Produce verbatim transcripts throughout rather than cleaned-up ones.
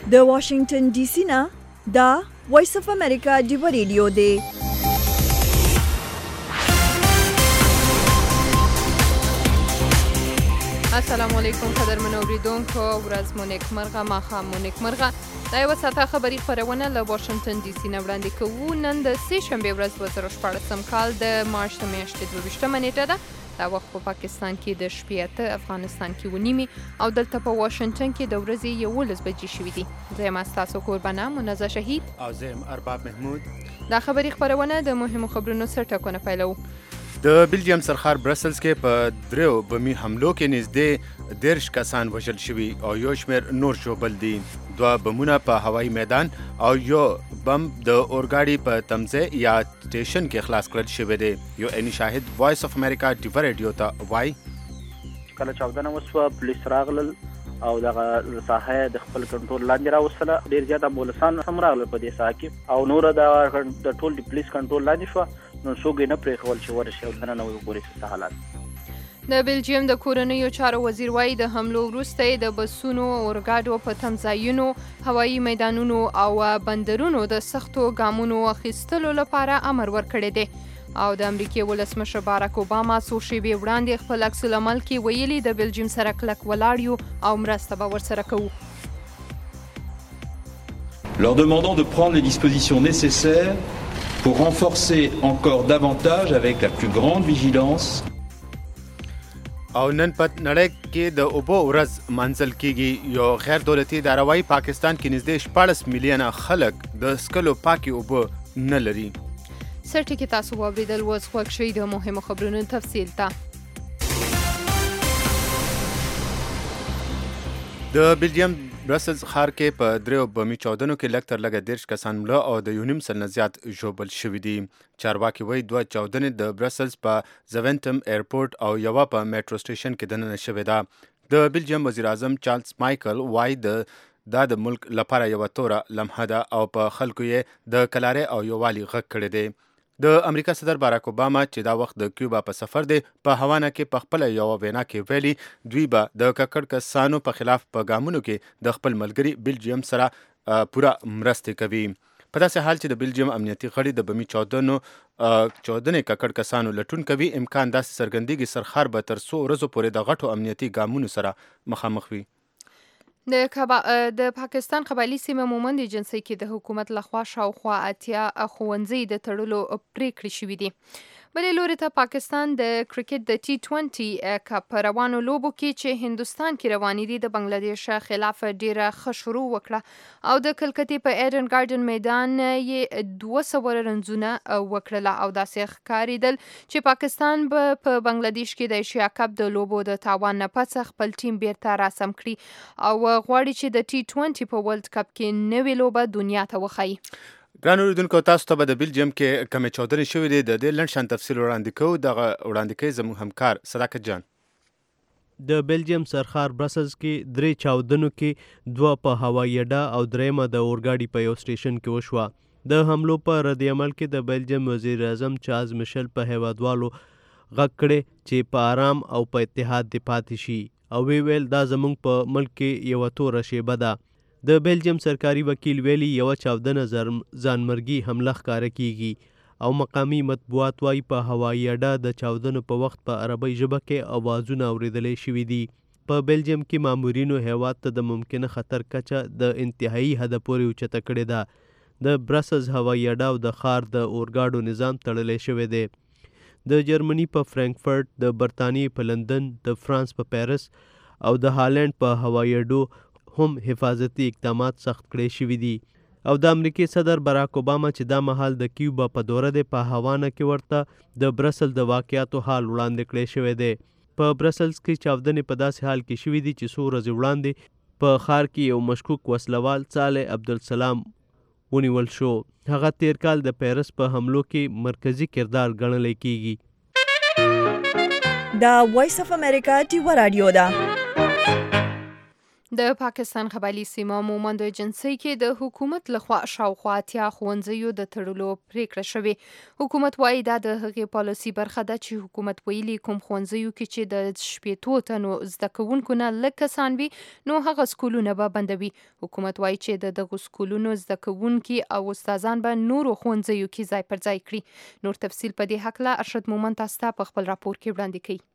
د واشنگټن ډي سي نه دا وایس اف امریکا ډیو ریډیو دی. السلام علیکم قدرمنو اوریدونکو، ورځ مو نیکمرغه، ماښام مو نیکمرغه. دا یوه ساعته خبري خپرونه له واشنګټن ډي سي نه وړاندې کوو. نن د سې شنبې ورځ دوه زره شپاړسم کال د مارچ د میاشتې دوه ویشتمه نیټه ده. دا وخت په پاکستان کې د شپې اته، افغانستان کې اوه نیمې او دلته په واشنګټن کې د ورځې یولس بجې شوي دي. زه یم ستاسو کوربانه منزه شهید او زه یم ارباب محمود. دا خبري خپرونه د مهمو خبرونو سر ټکونه پیلوو. د بلجیم سرخار برسلز کې په دریو بمي حملو کې نږدې دېرش کسان وژل شوي او یو شمېر نور ژوبل دي. دوه بمونه په هوایي میدان او یو بم د اورګاډي په تمځای یا سټیشن کې خلاص کړل شوی دی. یو عیني شاهد وایس اف امریکا ډیو ریډیو ته وایي کله چاودنه وسوه، پولیس راغلل او دغه ساحه د خپل کنټرول لاندې راوستله. ډېر زیات امبولانسان هم راغلل په دې ساحه کې او نوره د ټول د پولیس کنټرول لاندې شوه. نو څوک یې نه پرېښول چې ورشي او دننه وګوري څه حالات. د بلجیم د کورنیو چارو وزیر وایي د حملو وروسته د بسونو، اورګاډو په تمځایونو، هوایي میدانونو او بندرونو د سختو ګامونو اخیستلو لپاره امر ورکړی دی. او د امریکې ولسمشر باراک اوباما څو شېبې وړاندې خپل عکس العمل کې ویلي د بلجیم سره کلک ولاړ یو او مرسته به ورسره کوو. Leur demandant de prendre les dispositions nécessaires pour renforcer encore davantage avec la plus grande vigilance. او نن په نړۍ کې د اوبو ورځ منځل کیږي. یو غیر دولتي اداره وايي پاکستان کې نږدې شپاړس میلیونه خلک د څښلو پاکې اوبه نه لري. سر ټکي تاسو واورېدل، اوس غوږ شئ د مهمو خبرونو تفصیل ته. د بلجیم برسلز ښار کې په دریو بمي چاودنو کې لږ تر لږه دېرش کسان مړه او د یو نیم سل نه زیات ژوبل شوي دي. چارواکي وایي دوه چاودنې د برسلز په زوینټم ایرپورټ او یوه په میټرو سټیشن کې دننه شوې ده. د بلجیم وزیر اعظم چارلز مایکل وایي د دا د ملک لپاره یوه توره لمحه ده او په خلکو یې د کلارۍ او یووالي غږ کړی دی. د امریکا صدر باراک اوباما چې دا وخت د کیوبا په سفر دی په هوانا کې په خپله یوه وینا کې ویلي دوی به د ککړ کسانو په خلاف په ګامونو کې د خپل ملګري بلجیم سره پوره مرستې کوي. په داسې حال چې د بلجیم امنیتي غړي د بمي چاودنو چاودنې ککړ کسانو لټون کوي، امکان داسې څرګندېږي سرخار به تر څو ورځو پورې د غټو امنیتي ګامونو سره مخامخ وي. د کبا... د پاکستان قبایلي سیمه مومند ایجنسۍ کې د حکومت لخوا شاوخوا اتیا ښوونځي د تړلو پریکړې شوې دي. بلې لوري ته پاکستان د کرکټ د ټي ټوینټي کپ روانو لوبو کې چې هندوستان کې روانې دي د بنگلادیش خلاف ډیره ښه شروع وکړه او د کلکتې په ایډن ګارډن میدان یې دوه سوه رنزونه وکړله او داسې ښکارېدل چې پاکستان به په بنگلادیش کې د ایشیا کپ د لوبو د تاوان نه پس خپل ټیم بیرته راسم کړي او غواړي چې د ټي ټوینټي په ورلد کپ کې نوې لوبه دنیا ته وښایي. ګران اوریدونکو، تاسو ته به د بلجیم کې کمې چاودنې شوې دي د دې لنډ شان تفصیل وړاندې کوو. دغه وړاندې کوي زموږ همکار صداقت جان. د بلجیم سرخار برسلز کې درې چاودنو کې دوه په هوایي اډه او دریمه د اورګاډي په یو سټیشن کې وشوه. د حملو په رد عمل کې د بلجیم وزیر اعظم چارلز میشل په هیوادوالو غږ کړی چې په آرام او په اتحاد دې پاتې شي او وی ویل دا زموږ په ملک کې یوه توره شیبه ده. د بلجیم سرکاري وکیل ویلي یوه چاودنه ځانمرګي حمله ښکاره کیږي او مقامی مطبوعات وایي په هوایي اډه د چاودنو په وخت په عربۍ ژبه کې اوازونه اورېدلی شوي دي. په بلجیم کې مامورینو هیواد ته د ممکنه خطر کچه د انتهایی حده پورې اوچته کړې ده. د برسلز هوایي اډه او د ښار د اورګاډو نظام تړلی شوی دی. د جرمني په فرانکفرټ، د برطانیې په لندن، د فرانس په پیرس او د هالند په هوایي اډو هم حفاظتي اقدامات سخت کړی شوي دي. او د امریکې صدر باراک اوباما چې دا مهال د کیوبا په دوره دی په هوانا کې ورته د برسل د واقعاتو حال وړاندې کړی شوی دی. په برسلز کې چاودنې په داسې حال کې شوي دي چې څو ورځې وړاندې په ښار کې یو مشکوک وسلوال صالح عبدالسلام ونیول شو. هغه تیر کال د پیرس په حملو کې مرکزی کردار ګڼلی کیږي. دا وایس اف امریکا ډیو ریډیو ده. د پاکستان قبایلی سیمه مومند ایجنسۍ کې د حکومت لخوا شاوخوا اتیا ښوونځیو د تړلو پریکړه شوې. حکومت وایي دا د هغې پالیسي برخه ده چې حکومت ویلي کوم ښوونځیو کې چې د شپېتو تنو زده کوونکو نه لږ کسان وي نو هغه سکولونه به بندوي. حکومت وایي چې د دغو سکولونو زده کوونکي او استادان به نورو ښوونځیو کې ځای پر ځای کړي. نور تفصیل په دې هکله ارشد مومند تاسو ته په خپل راپور کې وړاندې کوي.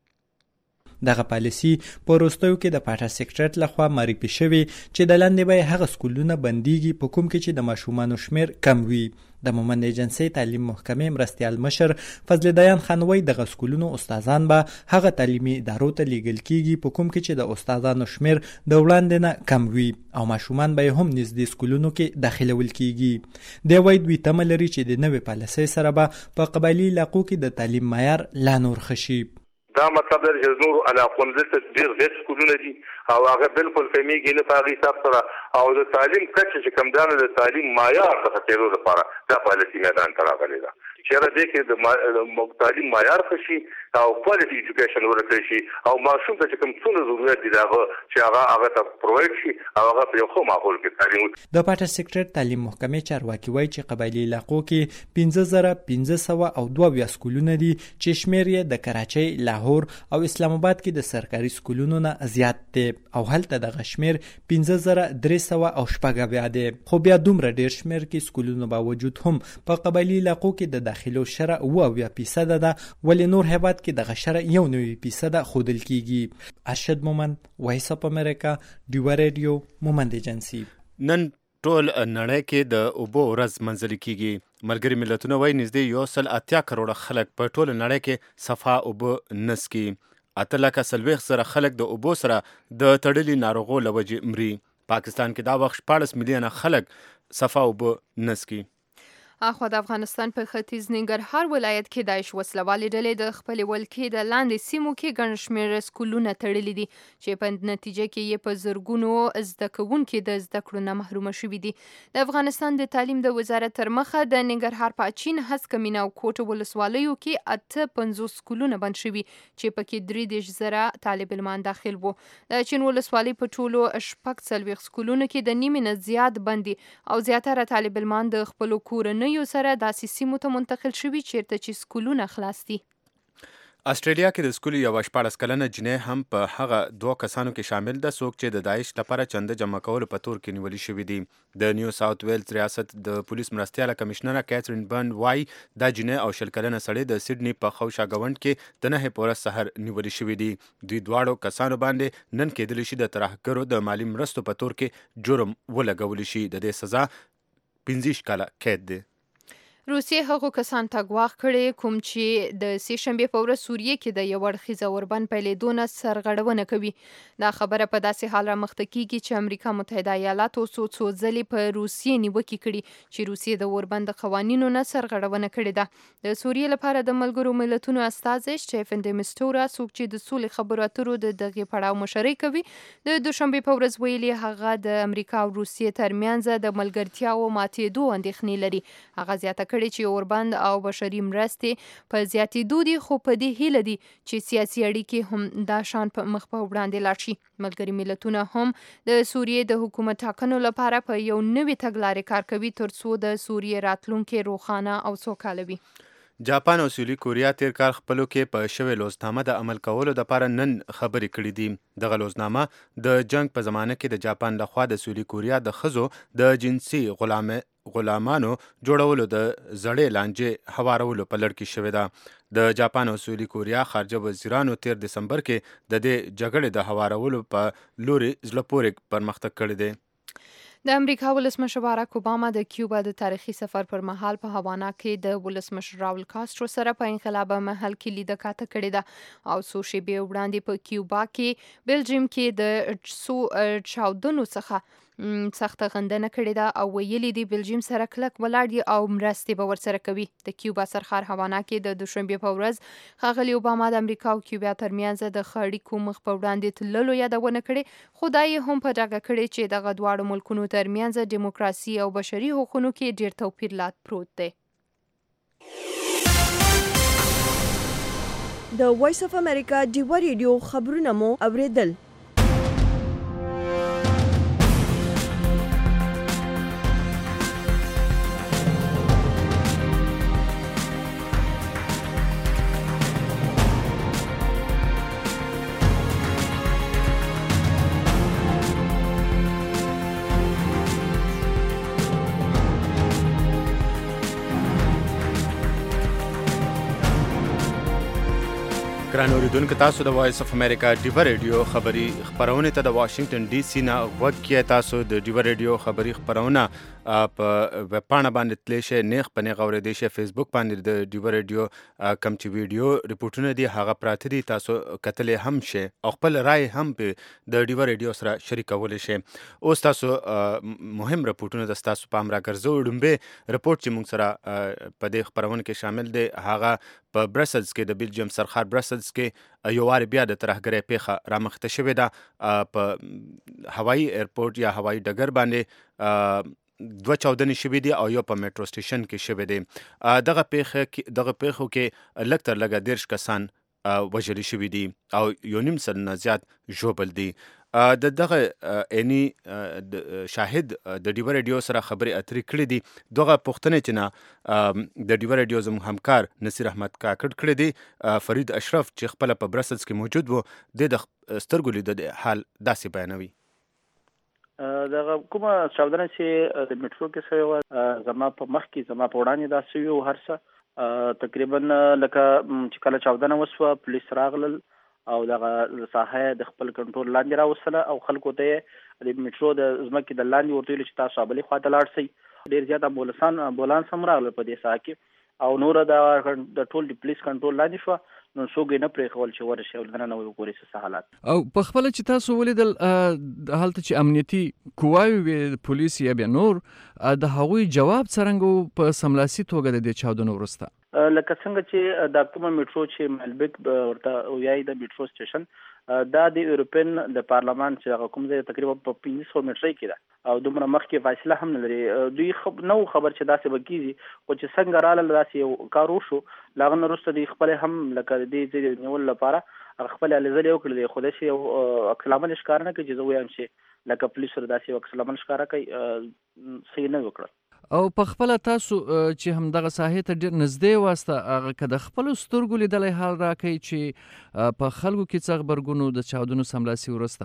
دغه پالیسي په وروستیو کې د پاټا سیکریټریټ لخوا معرفي شوې چې د لاندې به هغه سکولونه بنديږي په کوم کې چې د ماشومانو شمیر کم وي. د مومند ایجنسۍ تعلیم محکمې مرستیال مشر فضل دیان خان وایي دغه سکولونو استادان به هغه تعلیمي ادارو ته لیږل کیږي په کوم کې چې د استادانو شمیر د وړاندې نه کم وي او ماشومان به هم نږدې سکولونو کې داخلول کیږي. دی وایي دوی تمه لري چې د نوې پالیسۍ سره به په قبایلي علاقو کې د تعلیم معیار لا نور ښه شي. دا مطلب دی چې نور علاقو دلته ډېر ډېر سکولونه دي او هغه بالکل کمیږي نه په هغې حساب سره او د تعلیم کچه چې کمدانه د تعلیم معیار د ښه کېدو لپاره دا پالیسي میدان ته راغلې ده. چېرې دی کې د تعلیم معیار ښه شي او کوالټي ایجوکیشن ورکړی شي او ماشوم ته چې کوم څونه ضرورت دي د هغه چې هغه هغه ته پرووایډ شي او هغه په یو ښه ماحول کې تعلیم وکړي. د پاټا سیکریټریټ تعلیم محکمې چارواکي وایي چې قبایلي علاقو کې پنځه زره پنځه سوه او دوه اویا سکولونه دي چې شمیر یې د کراچۍ، لاهور او اسلام آباد کې د سرکاري سکولونو نه زیات دی او هلته دغه شمیر پنځه زره درې سوه او شپږ اویا دی. خو بیا دومره ډېر شمیر کې سکولونو باوجود هم په قبایلي علاقو کې د داخلو شرع اوه اویا فیصده ده ولې نور هیواد کې دغه شرع یو نوي فیصده ښودل کیږي. ارشد مومند، وایس اف امریکا، ډیوا ریډیو، مومند ایجنسي. نن ټول نړۍ کې د اوبو ورځ منځلې کیږي. ملګري ملتونه وایي نږدې یو سل اتیا کروړه خلک په ټول نړۍ کې صفا اوبه نسکي. اته لکه څلوېښت زره خلک د اوبو سره د تړلي ناروغو له وجې مري. پاکستان کې دا وخت شپاړس میلیونه خلک صفا اوبه نسکي. اخوا د افغانستان په ختیځ ننګرهار ولایت کې داعش وسلوالې ډلې د خپلې ولکې د لاندې سیمو کې ګڼ شمېر سکولونه تړلي دي چې په نتیجه کې یې په زرګونو زده کوونکي د زده کړو نه محرومه شوي دي. د افغانستان د تعلیم د وزارت تر مخه د ننګرهار په اچین، هسکه مینه او کوټ ولسوالیو کې اته پنځوس سکولونه بند شوي چې پکې درې دېرش زره طالب علمان داخل وو. د اچین ولسوالۍ په ټولو شپږ څلوېښت سکولونو کې د نیمې نه زیات بند دي او زیاتره طالب علمان د خپلو کورنیو یو سره داسې سیمو ته منتقل شوي چیرته چې سکولونه خلاص دي. استرالیا کې د سکول یوه شپاړس کلنه جنۍ هم په هغه دوه کسانو کې شامل ده څوک چې د داعش لپاره چنده جمع کولو په تور کې نیولي شوي دي. د نیو ساوث ویلز ریاست د پولیس مرستیاله کمشنره کیترین برن وایي دا جنۍ او شل کلنه سړی د سیډني په خوشا ګاونډ کې د نهې په ورځ سحر نیولي شوي دي. دوی دواړو کسانو باندې نن کېدلی شي د ترهګرو د مالي مرستو په تور کې جرم ولګولی شي. د دې سزا پنځه ویشت کاله قید دی. روسیې هغو کسان ته ګواښ کړی کوم چې د سې شنبې په ورځ سوریې کې د یو اړخیزه اوربند پیلېدو نه سرغړونه کوي. دا خبره په داسې حال رامخته کیږي چې امریکا متحده ایالاتو څو څو ځلې په روسیې نیوکې کړي چې روسیې د اوربند د قوانینو نه سرغړونه کړې ده. د سوریې لپاره د ملګرو ملتونو استازی سټیفن د مسټورا څوک چې د سولې خبرو اترو د دغې پړاو مشري کوي د دوشنبې په ورځ ویلي هغه د امریکا او روسیې ترمنځ د ملګرتیاو ماتېدو اندېښنې لري. هغه زیاته کړې چې اوربند او بشري مرستې په زیاتېدو دي خو په دې هیله دي چې سیاسي اړیکې هم دا شان په مخ په وړاندې لاړ شي. ملګري ملتونه هم د سوریې د حکومت ټاکنو لپاره په یو نوي تګلارې کار کوي ترڅو د سوریې راتلونکې روښانه او سوکاله وي. جاپان او سویلي کوریا تیر کال خپلو کې په شوې لوزنامه د عمل کولو لپاره نن خبرې کړې دي. دغه لوزنامه د جنگ په زمانه کې د جاپان لخوا د سویلي کوریا د ښځو د جنسي غلامه غلامانو جوړولو د زړې لانجې هوارولو په لړ کې شوې ده. د جاپان او سویلي کوریا خارجه وزیرانو تیر دسمبر کې د دې جګړې د هوارولو په لوري زړه پورې پرمختګ کړی دی. د امریکا ولسمشر باراک اوباما د کیوبا د تاریخي سفر پر مهال په هاوانا کې د ولسمشر راول کاسترو سره په انقلاب محل کې لیده کاته کړې ده او څو شېبې وړاندې په کیوبا کې بلجیم کې د څو چاودنو څخه سخته غندنه کړې ده او ویلي دي بلجیم سره کلک ولاړ دي او مرستې به ورسره کوي. د کیوبا سرخار هاوانا کې د دوشنبې په ورځ ښاغلي اوباما د امریکا او کیوبا ترمنځ د ښه اړیکو مخ په وړاندې تللو یادونه کړې خو دا یې هم په ډاګه کړې چې دغه دواړو ملکونو ترمنځ دیموکراسي او بشري حقوقو کې ډېر توپیر لا پروت دی. د وایس اف امریکا ډیوا ریډیو خبرونه مو اوریدل. ګران اوریدونکو تاسو د وایس اف امریکا ډیوا ریډیو خبری خبرونه ته د واشنگټن ډي سي نه وکړه. تاسو د ډیوا ریډیو خبری خبرونه په ویب پاڼه باندې تلی شئ، نیغ په نیغ اورېدی شئ. فیسبوک باندې د ډیوا ریډیو کم چې ویډیو ریپورټونه دي هغه پراته دي، تاسو کتلې هم شئ او خپل رائے هم په د ډیوا ریډیو سره شریکولی شئ. اوس تاسو مهم ریپورټونه د تاسو په امر راګرځو. ډومبه ریپورټ چې موږ سره په دې خبرونه کې شامل دی هغه په برسلز کې د بیلجیم سرخار برسلز کې یو وار بیا د ترهګرۍ پیښه رامخته شوې ده. په هوایي ایرپورټ یا هوایي ډګر باندې دوه چاودنې شوې دي او یو په میټرو سټیشن کې شوې دي. دغه پیښه دغه پیښو کې لږ تر لږه دېرش کسان وژلي شوي دي او یو نیم سل نه زیات ژوبل دي. د دغه عیني شاهد د ډیوا ریډیو سره خبرې اترې کړې دي. دغه پوښتنې چې نه د ډیوا ریډیو زموږ همکار نصیر احمد کاکړ کړې دي. فرید اشرف چې خپله په برسلز کې موجود و د د سترګو لیدل حال داسې بیانوي. دغه کومه چاودنه چې د میټرو کې شوې وه زما په مخ کې زما په وړاندې دا شوي وو. هر څه تقریبا لکه چې کله چاودنه وسوه پولیس راغلل او دغه ساحه د خپل کنټرول لاندې راوستله او خلکو ته یې د میټرو د ځمکې د لاندې ورته ویل چې تاسو بلې خواته لاړ شئ. ډېر زیات امبولانسان امبولانس هم راغلل په دې ساحه کې او نوره د ټول د پولیس کنټرول لاندې شوه. نو څوک یې نه پرېښول چې ورشي او دننه وګوري څه حالات. او په خپله چې تاسو ولیدل هلته چې امنیتي قواوې وې پولیس یا بیا نور د هغوی جواب څرنګه په سملاسي توګه د دې چاودنو وروسته؟ لکه څنګه چې دا کومه میټرو چې ملبک ورته وایي د میټرو سټیشن دا د یورپین د پارلمان چې هغه کوم ځای تقریبا په پنځه سوه میټرۍ کې ده او دومره مخکې فاصله هم نه لري. دوی خب نو خبر چې داسې به کېږي خو چې څنګه راغلل داسې یو کار وشو. له هغه نه وروسته دوی خپل هم لکه د دې ځای د نیولو لپاره هغه خپل هلې ځلې وکړې دي. خو داسې یو عکس العمل یې ښکاره نه کوي چې زه ووایم چې لکه پولیس سره داسې یو عکس العمل ښکاره کوي. صحیح نه وکړل. او په خپله تاسو چې همدغه ساحې ته ډېر نږدې واسته هغه که د خپلو سترګو لیدلی حال راکوي چې په خلکو کې څه غبرګون و د چاودنو سملاسي وروسته؟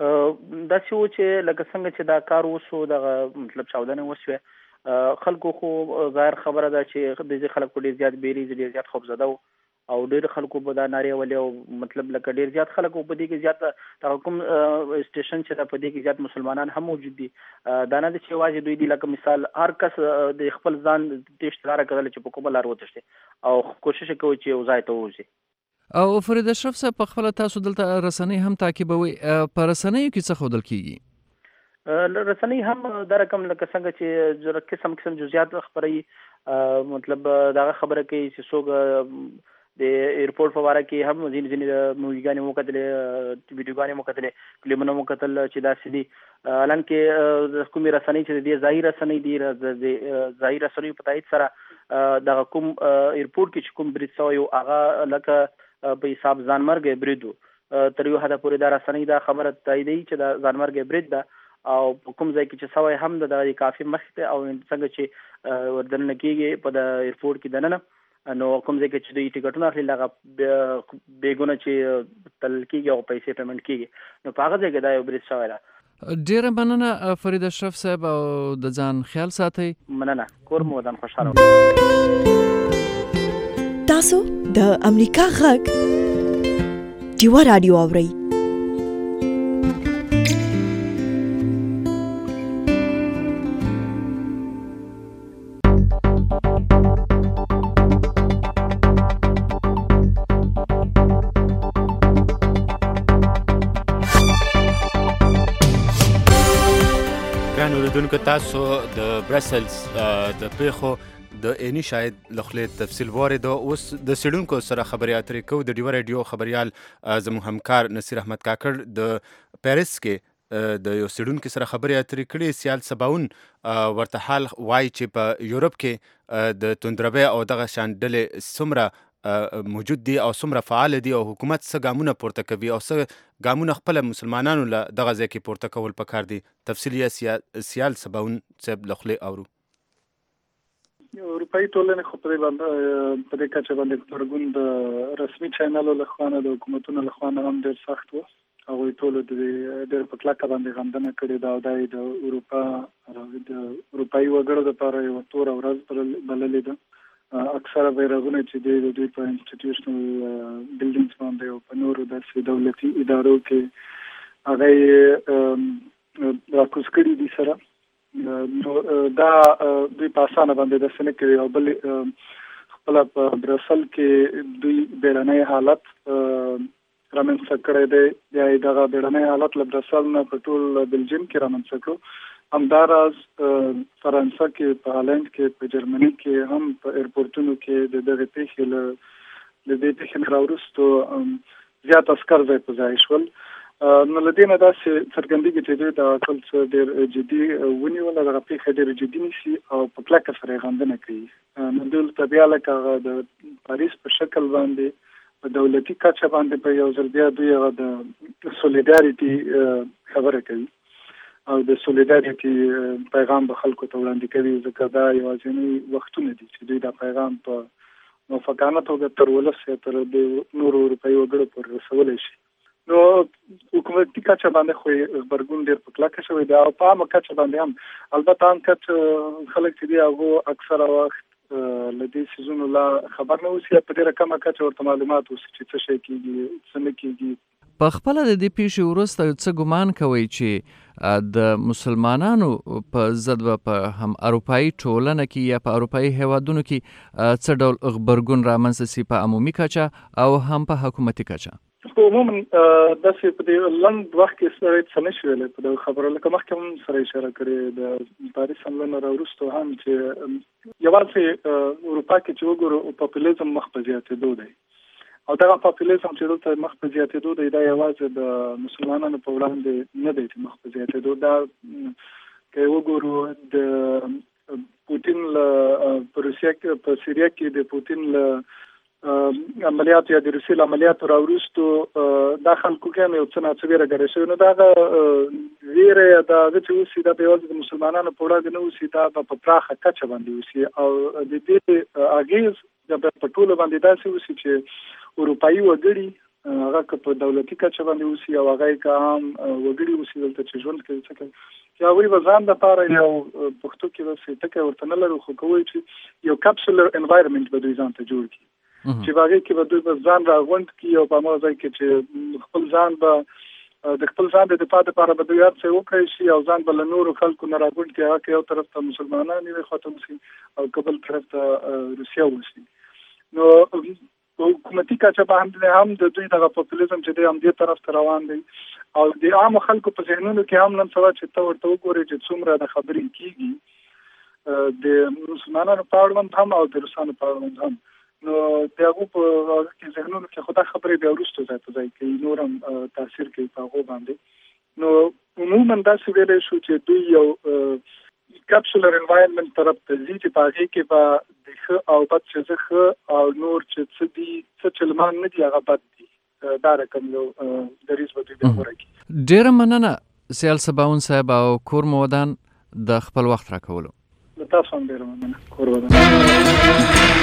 داسې و چې لکه څنګه چې دا کار وشو دغه مطلب چاودنې وشوې خلکو خو ظاهر خبره ده چې د دې خلک ډېر زیات بیریز ډېر زیات خوفزده و او ډېر خلکو به دا نارې ولې او مطلب لکه ډېر زیات خلک په دې کې زیات دغه کوم سټیشن چې دا په دې کې زیات مسلمانان هم موجود دي. دا نه دي چې یوازې دوی دي لکه مثال هر کس د خپل ځان تېښتې لاره کوله چې په کومه لار وتښتي او کوشش یې کوي چې یو ځای ته ووځي. او فرید اشرف صاحب په خپله تاسو دلته رسنۍ هم تعقیبوئ، په رسنیو کې څه ښودل کېږي؟ رسنۍ هم دا رقم لکه څنګه چې قسم قسم جزئیات خپروي. مطلب دغه خبره کوي چې څوک د ایرپورټ په باره کې هم ځینې ځینې د موویګانې مو کتلې ویډیوګانې مو کتلې کلیپونه مو کتل چې داسې دي. حالانکې د کومې رسنۍ چې د دې ځایي رسنۍ دي د ځایي رسنیو په تایید سره دغه کوم ایرپورټ کې چې کوم برید شوی و هغه لکه په حساب ځانمرګی برید و. تر یو حده پورې دا رسنۍ دا خبره تاییدوي چې دا ځانمرګی برید ده او په کوم ځای کې چې سوی هم د کافي مخکې او څنګه چې وردننه کېږي په د ایرپورټ کې دننه نو کوم ځای کې چې دوی ټکټونه اخلي هغه بېګونه چې تلل کېږي او پیسې پیمنټ کېږي نو په هغه ځای کې دا یو برید شوی ده. ډېره مننه فرید اشرف صاحب او د ځان خیال ساتئ. مننه. کور مو ودان خوشحاله. تاسو د امریکا غږ ډیوا راډیو اورئ. اوریدونکو تاسو د برسلز د پیښو د عیني شاهد له خولې تفصیل واورېده. اوس د څېړونکو سره خبرې اترې کوو. د ډیوا ریډیو خبریال زموږ همکار نصیر احمد کاکړ د پیرس کې د یو څېړونکي سره خبرې اترې کړې. سیال سباون ورته حال وایي چې په یورپ کې د توندروي او دغه شان ډلې څومره موجود دي او څومره فعال دي او حکومت څه ګامونه پورته کوي او څه ګامونه خپله مسلمانانو له دغه ځای کې پورته کول پکار دي. تفصیل یې سیال سباون صاحب له خولې اورو. اروپایي ټولنې خو په دې باندې په دې کچه باندې غبرګون د رسمي چینلو له خوا نه د حکومتونو له خوا نه هم ډېر سخت و. هغوی ټولو د ډېر په کلکه باندې غندنه کړې ده او دا یې د اروپا د اروپایي وګړو دپاره یوه توره ورځ بللې ده. اکثره بیرغونه چې د دوی په انسټیټیوشنل بلډینګز باندې او په نورو داسې دولتي ادارو کې هغه راکوز کړي دي سره نو دا دوی په اسانه باندې د سنې کوي او بل خپل په برسل کې دوی بیرنۍ حالت رامنځته کړی دی یا دغه بیرنۍ حالت له برسل نه په ټول بلجیم کې رامنځته کړو همداراز فرانسه کې په هالند کې په جرمني کې هم په ایرپورټونو کې د دغه پیښې له د دې پیښې راوروسته زیات عسکر ځای په ځای شول نو له دې نه داسې څرګندېږي چې دوی د ټول څه ډېر جدي ونیول دغه پیښه ډېر جدي نیسي او په کلکه سره یې غندنه کوي نو دلته بیا لکه هغه د پاریس په شکل باندې په دولتي کچه باندې په یو ځل بیا دوی هغه د سولیډاریټي خبره کوي او د سولیډاریټي پیغام به خلکو ته وړاندې کوي ځکه دا یوازینی وختونه دي چې دوی دا پیغام په موافقانه توګه تر ولس یا تر د نورو اروپایي وګړو پورې رسولی شي نو حکومتي کچه باندې خو غبرګون ډېر په کلکه شوی دی او په عامه کچه باندې هم البته هم کچ خلک چې دي هغو اکثره وخت له دې څیزونو لا خبر نه اوسي په ډېره کمه کچه ورته معلومات اوسي چې څه شی کېږي څه نه کېږي په خپله د دې پیښې وروسته څه ګمان کوئ چې د مسلمانانو په ضد به په هم اروپایي ټولنه کې یا په اروپایي هیوادونو کې څه ډول غبرګون رامنځته سي په عمومي کچه او هم په حکومتي کچه خو عموما داسې په دې لنډ وخت کې سره څه نه شویلی په دغه خبره لکه مخکې هم سره اشاره کړې د پاریس حمله نه راوروسته هم چې یوازې اروپا کې چې وګورو پاپولیزم مخ په زیاتېدو دی او دغه پاپولیزم چې دلته مخ په زیاتېدو دی دا یوازې د مسلمانانو په وړاندې نه دی چې مخ په زیاتېدو دا که وګورو د پوتین له په روسیه کې په سیریا کې د پوتین له عملیات یا د روسیې له عملیاتو راوروستو دا خلکو کې یو څه ناڅه ویره ګډه شوې نو دا هغه ویره یا د هغه چې اوسي دا به یوازې د مسلمانانو په وړاندې نه اوسي دا به په پراخه کچه باندې اوسي او د دې اغېز به په ټولو باندې داسې اوسي چې اروپایي وګړي هغه که په دولتي کچه باندې اوسي او هغه که عام وګړي اوسي دلته چې ژوند کوي څه کوي چې هغوی به ځان دپاره یو پښتو کې داسې ټکی ورته نه لرو خو که وایي چې یو کپسولر انوایرمنټ به دوی ځان ته جوړ کړي چې په هغې کې به دوی به ځان راغونډ کړي او په هماغه ځای کې چې خپل ځان به د خپل ځان د دفاع دپاره به دوی هر څه وکړی شي او ځان به له نورو خلکو نه راغونډ کړي هغه که یو طرف ته مسلمانان یوې خوا ته اوسي او که بل طرف ته روسیه اوسي نو حکومتي کچه باندې هم د دوی دغه پاپولیزم چې دی همدې طرف ته روان دی او د عامو خلکو په ذهنونو کې هم نن سبا چې ته ورته وګورې چې څومره د خبرې کېږي د مسلمانانو په اړوند هم او د روسانو په اړوند هم نو د هغو په کې ذهنونو کې خو دا خبرې بیا وروسته ځای په ځای کوي نور هم تاثیر کوي په هغو باندې نو عموما داسې ویلی شو چې دوی یو کپسولر انوایرمنټ طرف ته ځي چې په هغې کې به د ښه او بد چې زه ښه او نور چې څه دي څه چې لمان نه دي هغه بد دي دا رقم یو دریځ به دوی بیا غوره کړي ډېره مننه سیال سباون صاحب او کور مو ودان د خپل وخت راکولو تاسو هم ډېره مننه کور ودان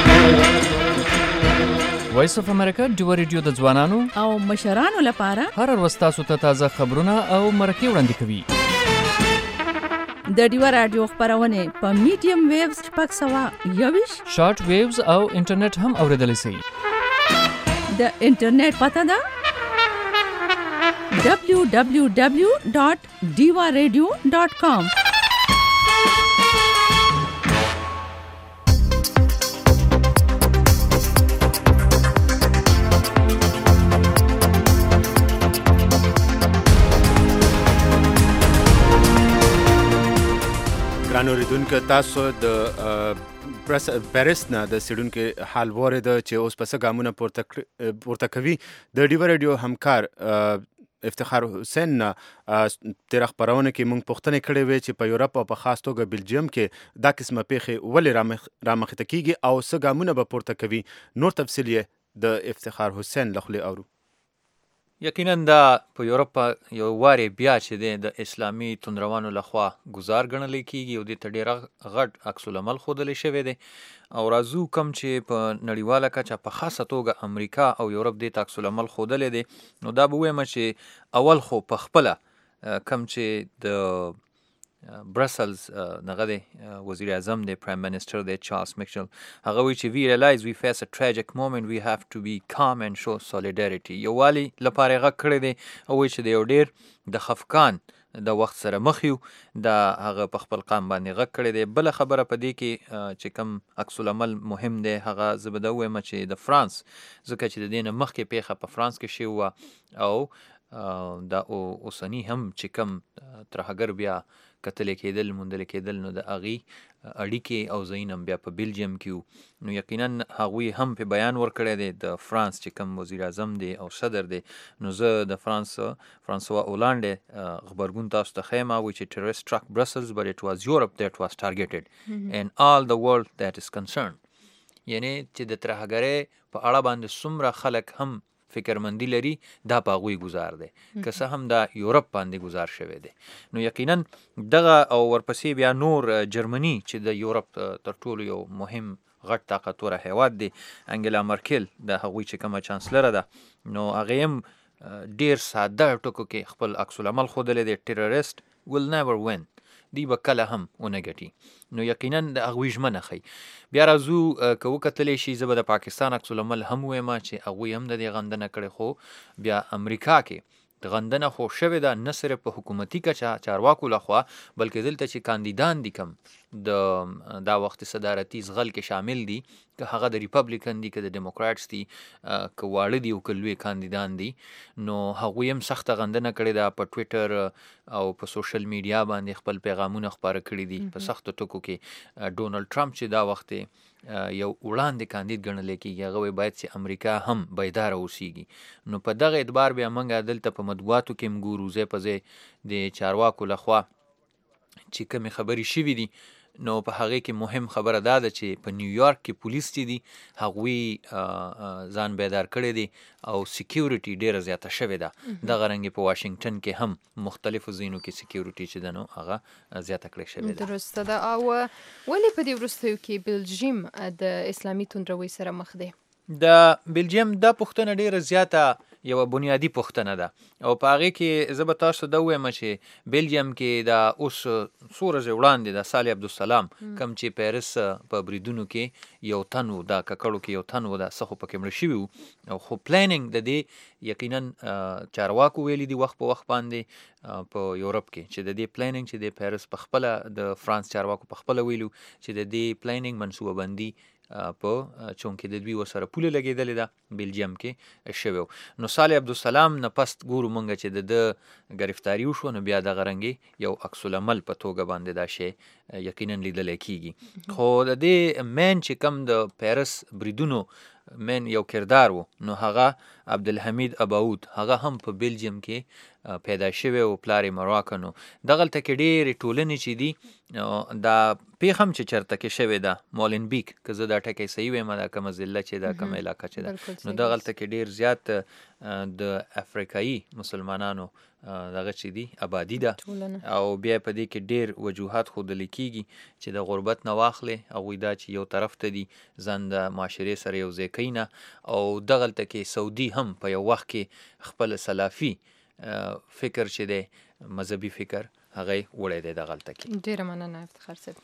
وایس اف امریکا ډیو ریډیو د ځوانانو او مشرانو لپاره هر ورځ تاسو ته تازه خبرونه او مرکې وړاندې کوي د ډیو رادیو خبرونه په میډیم ویوز شپږ سوه یوویشت شارټ ویوز او انټرنیټ هم اوریدلی شئ د انټرنیټ پته ده دبلیو دبلیو دبلیو ډاټ ډیو رادیو ډاټ کام ګران اوریدونکو تاسو د پیرس نه د سیډونکو حال وارد چې اوس په څه ګامونه پورته کوي د ډیو رادیو همکار افتخار حسین نه تیر خبرونه کې موږ پوښتنه کړې وې چې په یورپ او په خاص توګه بلجیم کې دا قسمه پیښې ولې رامخته کیږي او څه ګامونه به پورته کوي نور تفصیل یې د افتخار حسین لخوا اورو یقینا دا په یورپ یو واري بیا چې د اسلامي توندروانو لخوا گزار ګڼل کیږي او د تډیره غټ عکس العمل خودلې شوی دی او راځو کم چې په نړیواله کچه په خاصه توګه امریکا او یورپ د عکس العمل خودلې دی نو دا به وایم چې اول خو په خپل کم چې د برسلز دغه دی وزیر اعظم دی پرایم منسٹر دی چارلز میکشل هغه وی چې وی ریلایز وی فیس ا ټریجیک مومنت وی هاف ټو بی کام اینڈ شو سولیډریټي یووالی لپاره غږ کړی دی او وی چې د یو ډیر د خفقان د وخت سره مخ یو د هغه په خپل قام باندې غږ کړی دی. بل خبره په دې کې چې کوم عکس العمل مهم دی هغه زه به دا ووایم چې د فرانس ځکه چې د دې نه مخکې پیښه په فرانس کې شوې وه او دا اوسني هم چې کوم ترهګر بیا کتل کېدل موندل کېدل نو د هغې اړیکې او ځایونه هم بیا په بلجیم کې نو یقینا هغوی هم په بیان ورکړی دی د فرانس چې کوم وزیر اعظم دی او صدر دی. نو زه د فرانس فرانسوا اولانډ غبرګون تاسو ته ښیم وایي چې ټیرریست struck Brussels but it was Europe that was targeted and all the world that is concerned. یعنی چې د ترهګرۍ په اړه باندې څومره خلک هم فکرمندی لري دا په هغوی گزار دی که څه هم دا یورپ باندې گزار شوی دی. نو یقینا دغه او ورپسې بیا نور جرمني چې د یورپ تر ټولو یو مهم غټ طاقتوره هیواد دی انګلا مرکل د هغوی چې کومه چانسلره ده نو هغې هم ډېر ساده ټکو کې خپل عکس العمل ښودلی دی ټیرریست will never win دی به کله هم ونه ګټي. نو یقینا د هغوی ژمنه ښیي. بیا راځو که وکتلی شي زه به د پاکستان عکس العمل هم ووایم چې هغوی هم د دې غندنه کړې خو بیا امریکا کې د غندنه خو شوې ده نه صرف په حکومتي کچه چارواکو لخوا بلکې دلته چې کاندیدان دي کم د دا وخت صدارتي زغل کې شامل دي که هغه د ریپبلیکن دي که د ډیموکراټس دي که واړه دي او که لوی کاندیدان دي نو هغوی هم سخته غندنه کړې ده په ټویټر او په سوشل میډیا باندې خپل پیغامونه خپاره کړي دي په سختو ټکو کې. ډونالډ ټرمپ چې دا وخت یو وړاندې کاندید ګڼلی کېږي هغه وایي باید چې امریکا هم بیداره اوسیږي. نو په دغه اعتبار بیا موږ دلته په مطبوعاتو کې هم ګورو ځای په ځای د چارواکو لخوا چې کومې خبرې شوي دي نو په هغې کې مهم خبره دا ده چې په نیویارک کې پولیس چې دي هغوی ځان بیدار کړی دی او سیکیورټي ډېره زیاته شوې ده. دغه رنګې په واشنګټن کې هم مختلفو ځایونو کې سیکیورټي چې ده نو هغه زیاته کړې شوې ده. درسته ده. او ولې په دې وروستیو کې بلجیم د اسلامي توندروۍ سره مخ دی؟ د بلجیم دا پوښتنه ډېره زیاته یوه بنیادي پوښتنه ده او په هغې کې زه به تاسو ته ووایم چې بلجیم کې دا اوس څو ورځې وړاندې د صالح عبدالسلام کوم چې پیرس په بریدونو کې یو تن و دا ککړو کې یو تن و دا څه خو پکې مړه شوي وو خو پلانینګ د دې یقینا چارواکو ویلي دي وخت په وخت باندې په یورپ کې چې د دې پلانینګ چې د پیرس په خپله د فرانس چارواکو په خپله ویلو چې د دې پلانینګ منصوبه بندي په چونکې د دوی ورسره پوله لګېدلې ده بلجیم کې شوی و. نو صالح عبدالسلام نه پس ګورو مونږ چې د ده ګرفتاري وشوه نو بیا دغه رنګې یو عکس العمل په توګه باندې دا شی یقینا لیدلی کېږي. خو د دې مین چې کم د پیرس بریدونو مین یو کردار و نو هغه عبدالحمید اباود هغه هم په بلجیم کې پیدا شوی او پلار یې مراکن و. دغلته کې ډېرې ټولنې چې دي دا پیښه هم چې چېرته کې شوې ده مولنبیک که زه دا ټکی صحیح ویم دا کومه ضلع چې ده کومه علاقه چې ده نو دغلته کې ډېر زیات د افریقایي مسلمانانو دغه چې دي آبادي ده او بیا په دې کې ډېر وجوهات ښودلی کېږي چې د غربت نه واخلې هغوی دا چې یو طرف ته دي ځان د معاشرې سره یو ځای کوي نه او دغلته کې سعودي هم په یو وخت کې خپل سلافي فکر چې دی مذهبي فکر هغه وړی دی دغلته کې. ډېره مننه افتخار صاحب.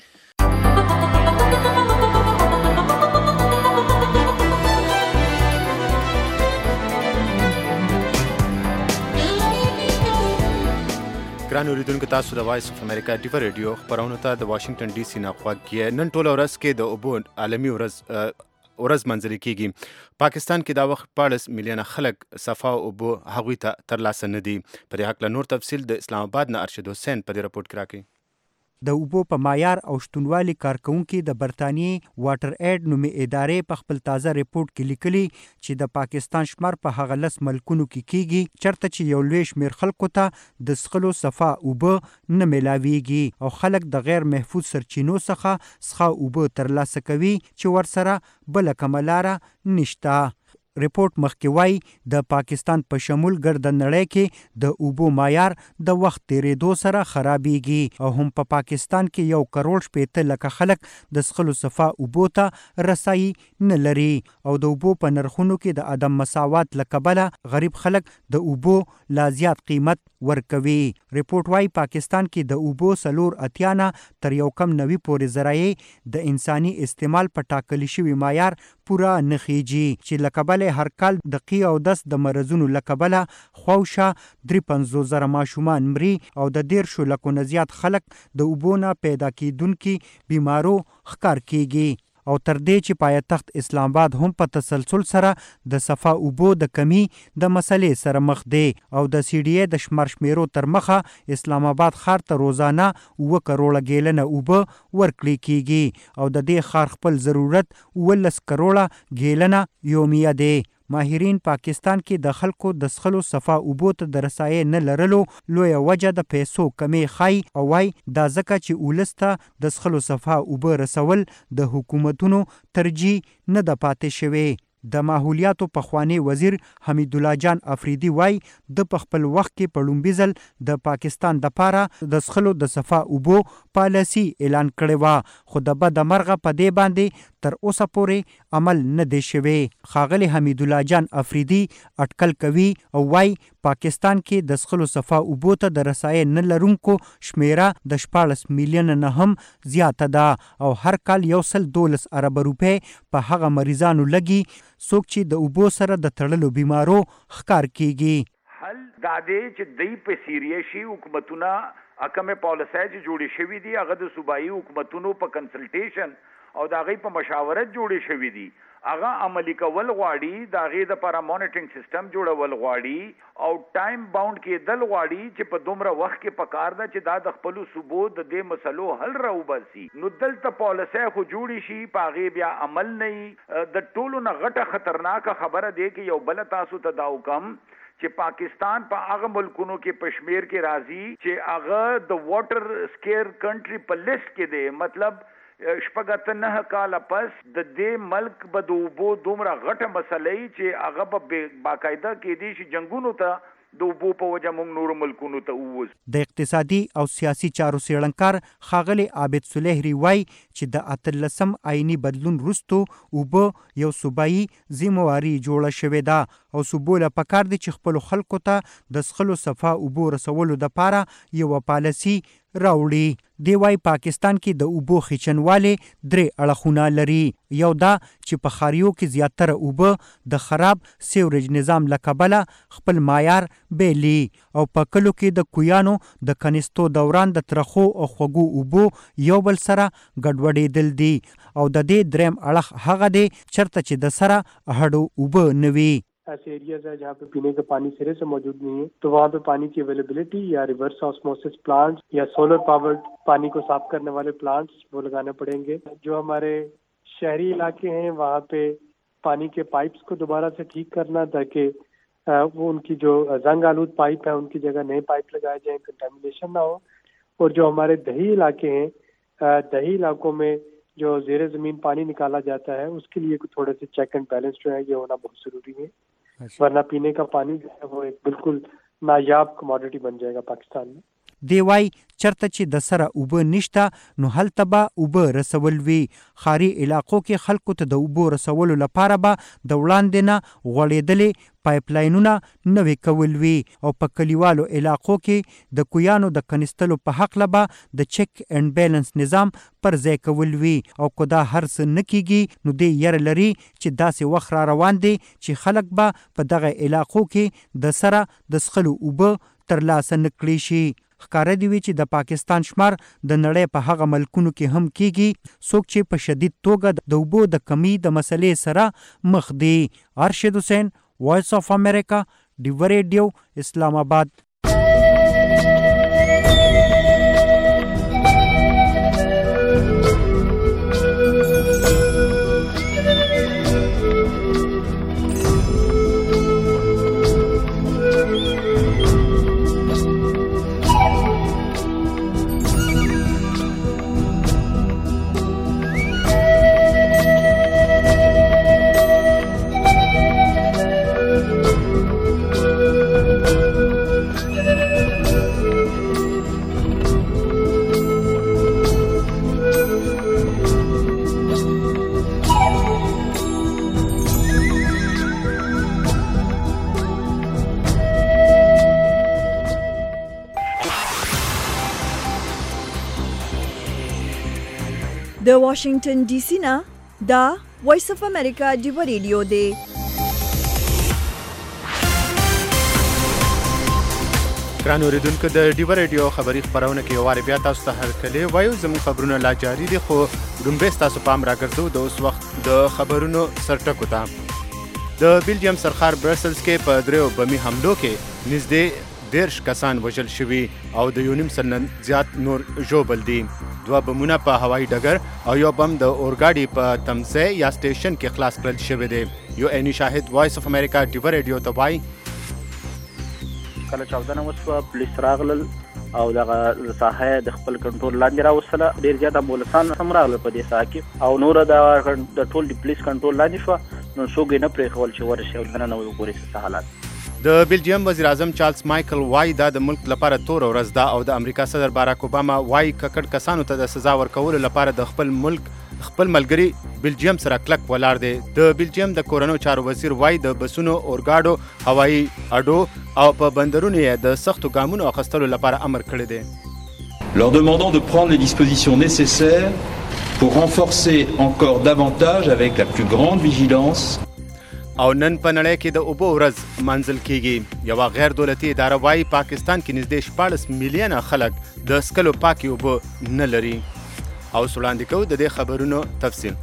ګران اوریدونکو تاسو د وایس اف امریکا ډیفا ریډیو خپرونو ته د واشنگټن ډي سي نه غوږ کیه. نن ټوله ورځ کې د اوبو عالمي ورځ ورځ منځلې کېږي. پاکستان کې دا وخت پاړس میلیونه خلک صفا اوبو هغوی ته ترلاسه نه دي. په دې هکله نور تفصیل د اسلام آباد نه ارشد حسین په دې رپورټ کې راکوي. د اوبو په معیار او شتونوالي کارکونکي د برتانیې واټر ایډ نومې ادارې په خپل تازه ریپورټ کې لیکلي چې د پاکستان شمار په هغه لس ملکونو کې کېږي چېرته چې یو لوی شمېر خلکو ته د څښلو صفا اوبه نه میلاویږي او خلک د غیر محفوظ سرچینو څخه څښا اوبه ترلاسه کوي چې ورسره بله کومه لاره نشته. ریپورټ مخکې وایي د پاکستان په شمول ګرد نړۍ کې د اوبو معیار د وخت تیریدو سره خرابېږي او هم په پاکستان کې یو کروڑ شپېته لکه خلک د څښلو صفا اوبو ته رسایي نه لري او د اوبو په نرخونو کې د عدم مساوات له کبله غریب خلک د اوبو لا زیات قیمت ورکوي. ریپورت وايي پاکستان کې د اوبو سلور اتیانا تر یو کم نوي پورې ذرایع د انساني استعمال په ټاکلي شوي معیار پوره نه خیږي چې له کبله هر کال د قی او دس د مرضونو له کبله خواوشا درې پنځوس زره ماشومان مري او د دیرشو لکو نه زیات خلک د اوبو نه پیدا کیدونکي بیمارو ښکار کیږي. او تر دې چې پایتخت اسلام آباد هم په تسلسل سره د صفا اوبو د کمی د مسلې سره مخ دی او د سی ډي ای د شمار شمیرو تر مخه اسلام آباد ښار ته روزانه اوه کروړه ګیلنه اوبه ورکړل کیږي او د دې ښار خپل ضرورت اوولس کروړه ګیلنه یومیه دی. ماهرین پاکستان کې د خلکو د څښلو صفا اوبو ته د رسایې نه لرلو لویه وجه د پیسو کمی ښایي او وایي دا ځکه چې ولس ته د څښلو صفا اوبه رسول د حکومتونو ترجیح نه ده پاتې شوی. د ماحولیاتو پخوانی وزیر حمید الله جان افریدي وایي د په خپل وخت کې په لومړي ځل د پاکستان دپاره د څښلو د صفا اوبو پالیسي اعلان کړې وه خو د بده مرغه په دې باندې تر اوسه پورې عمل نه دی شوی. ښاغلی حمید الله جان افریدي اټکل کوي او وایي پاکستان کې د څښلو صفا اوبو ته د رسایې نه لرونکو شمیره د شپاړس میلیونه نه هم زیاته ده او هر کال یو سل دولس اربه روپۍ په هغه مریضانو لګي څوک چې د اوبو سره د تړلو بیمارو ښکار کیږي. حل دا دی چې دوی په سیریه شي حکومتونه حکمه پالیسۍ چې جوړې شوي دي هغه د صوبایي حکومتونو په کنسلټیشن او د هغې په مشاورت جوړې شوي دي هغه عملي کول غواړي د هغې دپاره مانیټرینګ سیسټم جوړول غواړي او ټایم باونډ کېدل غواړي چې په دومره وخت کې پکار ده چې دا د خپلو صوبو د دې مسلو حل راوباسي. نو دلته پالیسۍ خو جوړې شي په هغې بیا عمل نه وي. د ټولو نه غټه خطرناکه خبره دی کې یو بله تاسو ته دا وکم چې پاکستان په هغه ملکونو کې پشمیر کې راځي چې هغه د واټر سکیر کنټري په لیست کې دی. مطلب شپږ نه کاله پس د دې ملک به د اوبو دومره غټه مسلې چې هغه به باقاعده کېدی شي جنګونو ته د اوبو په وجه موږ نورو ملکونو ته ووځو. د اقتصادي او سیاسي چارو څېړنکار ښاغلی عابد سلیحري وایي چې د اتلسم آئیني بدلون وروستو اوبه یو صوبایي ذمهواري جوړه شوې ده او صوبو له پکار دي چې خپلو خلکو ته د څښلو صفا اوبو رسولو دپاره یوه پالیسي راوړي. دی وايي پاکستان کې د اوبو خیچنوالې درې اړخونه لري. یو دا چې په ښاریو کې زیاتره اوبه د خراب سیوریج نظام له کبله خپل معیار بیلي او په کلو کې د کویانو د کنیستو دوران د ترخو او خوږو اوبو یو بل سره ګډوډېدل دي او د دې دریم اړخ هغه دی چرته چې د سره هډو اوبه نه وي. ऐसे एरियाज है जहाँ पे पीने का पानी सिरे से मौजूद नहीं है तो वहाँ पे पानी की अवेलेबिलिटी या रिवर्स ऑस्मोसिस प्लांट्स या सोलर पावर्ड पानी को साफ करने वाले प्लांट्स वो लगाने पड़ेंगे. जो हमारे शहरी इलाके हैं वहाँ पे पानी के पाइप्स को दोबारा से ठीक करना ताकि वो उनकी जो जंग आलूद पाइप है उनकी जगह नए पाइप लगाए जाएं, कंटामिनेशन ना हो. और जो हमारे दही इलाके हैं दही इलाकों में जो ज़ेरे ज़मीन पानी निकाला जाता है उसके लिए थोड़े से चेक एंड बैलेंस जो है ये होना बहुत ज़रूरी है. वरना पीने का पानी जो है वो एक बिल्कुल नायाब कमोडिटी बन जाएगा पाकिस्तान में. دی وايي چرته چې د سره اوبه نشته نو هلته به اوبه رسول وي. ښاري علاقو کې خلکو ته د اوبو رسولو لپاره به د وړاندې نه غوړېدلې پایپ لاینونه نوې کول وي او په کلیوالو علاقو کې د کویانو د کنیستلو په هکله به د چک اینډ بیلنس نظام پر ځای کول وي او که دا هر څه نه کیږي نو دی یره لري چې داسې وخت را روان دی چې خلک به په دغه علاقو کې د سره د څښلو اوبه ترلاسه نه کړی شي. ښکاره دی وي چې د پاکستان شمار د نړۍ په هغه ملکونو کې هم کیږي څوک چې په شدید توګه د اوبو د کمی د مسلې سره مخ دی. ارشد حسین، وایس آف امریکا، ډیو ریډیو، اسلام آباد. د واشنگټن ډي سي نه دا وایس اف امریکا ډیو ریډیو دی. ګران اوریدونکو د ډیو ریډیو خبری خبرونه کې یو واری بیا تاسو ته هرکلی وایو. زموږ خبرونه لا جاری دي خو لومبه تاسو پام راګرځو د اوس وخت د خبرونو سرټکو ته. د بلجیم سرخار برسلز کې په دریو بمي حملو کې نږدې دیرش کسان وژل شوي او د یو نیم سل زیات نور ژوبل دي. دوه بمونه په هوایي ډګر او یو بم د اورګاډي په تمځای یا سټیشن کې خلاص کړل شوی دی. یو عیني شاهد وایس اف امریکا ډیو ریډیو ته وایي کله چاودنه وسوه، پولیس راغلل او دغه ساحه د خپل کنټرول لاندې راوستله. ډېر زیات امبولانسان هم راغلل په دې ساحه کې او نوره د ټول د پولیس کنټرول لاندې شوه. نو څوک یې نه پرېښول چې ورشي او دننه وګوري څه حالات. د بلجیم وزیر اعظم چارلز مایکل وایي دا د ملک لپاره تور ورځ ده او د امریکا صدر باراک اوباما وایي ککړ کسانو ته د سزا ورکولو لپاره د خپل ملک خپل ملګری بلجیم سره کلک ولاړ دی. د بلجیم د کورونو چارو وزیر وایي د بسونو، اورګاډو، هوایي اډو او په بندرونو یې د سختو ګامونو اخیستلو لپاره امر کړی دی. Leur demandant de prendre les dispositions nécessaires pour renforcer encore davantage avec la plus grande vigilance. او نن په نړۍ کې د اوبو ورځ منځل کیږي. یوه غیر دولتي اداره وایي پاکستان کې نږدې شپاړس میلیونه خلک د څښلو پاکې اوبه نه لري. او وړاندې کوو د دې خبرونو تفصیل.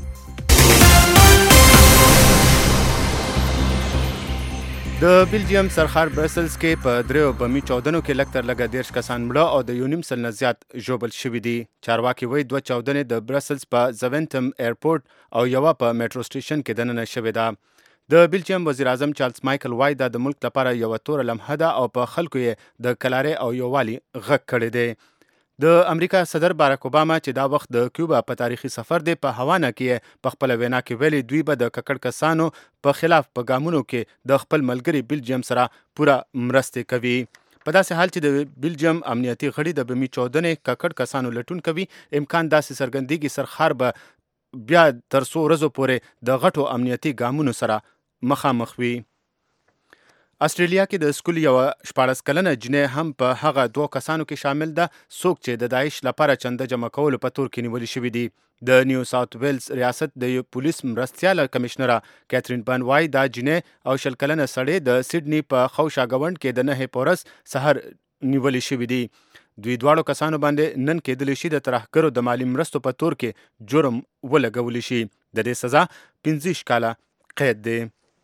د بلجیم سرخار برسلز کې په دریو بمي چاودنو کې لږ تر لږه دیرش کسان مړه او د یو نیم سل نه زیات ژوبل شوي دي. چارواکي وایي دوه چاودنې د برسلز په زوینټم ایرپورټ او یوه په میټرو سټیشن کې دننه شوې ده. د بلجیم وزیر اعظم چارلز مایکل وایي دا د ملک لپاره یوه توره لمحه ده او په خلکو یې د کلارې او یووالي غږ کړی دی. د امریکا صدر باراک اوباما چې دا وخت د کیوبا په تاریخي سفر دی په هوانا کې په خپل وینا کې ویلي دوی به د ککړ کسانو په خلاف په ګامونو کې د خپل ملګري بلجیم سره پوره مرستې کوي. په داسې حال چې د بلجیم امنیتي غړي د بمي چاودنې ککړ کسانو لټون کوي، امکان داسې څرګندېږي سرخار به بیا تر څو ورځو پورې د غټو امنیتي ګامونو سره مخامخ وي. استرالیا کې د سکول یو شپاړس کلنه جنې هم په هغه دوه کسانو کې شامل ده څوک چې د داعش لپاره چنده جمع کولو په تور کې نیولي شوي دي. د نیو ساوث ویلز ریاست د پولیس مرستیاله کمشنره کیترین بن وایي دا جنې او شل کلنه سړی د سیډني په خوشا ګوند کې د نهې پورس سحر نیولي شوي دي. دوی دواړو کسانو باندې نن کېدلی شي د ترهګرو د مالی مرستو په تور کې جرم ولګولی شي. د دې سزا پنځه کاله قید دی.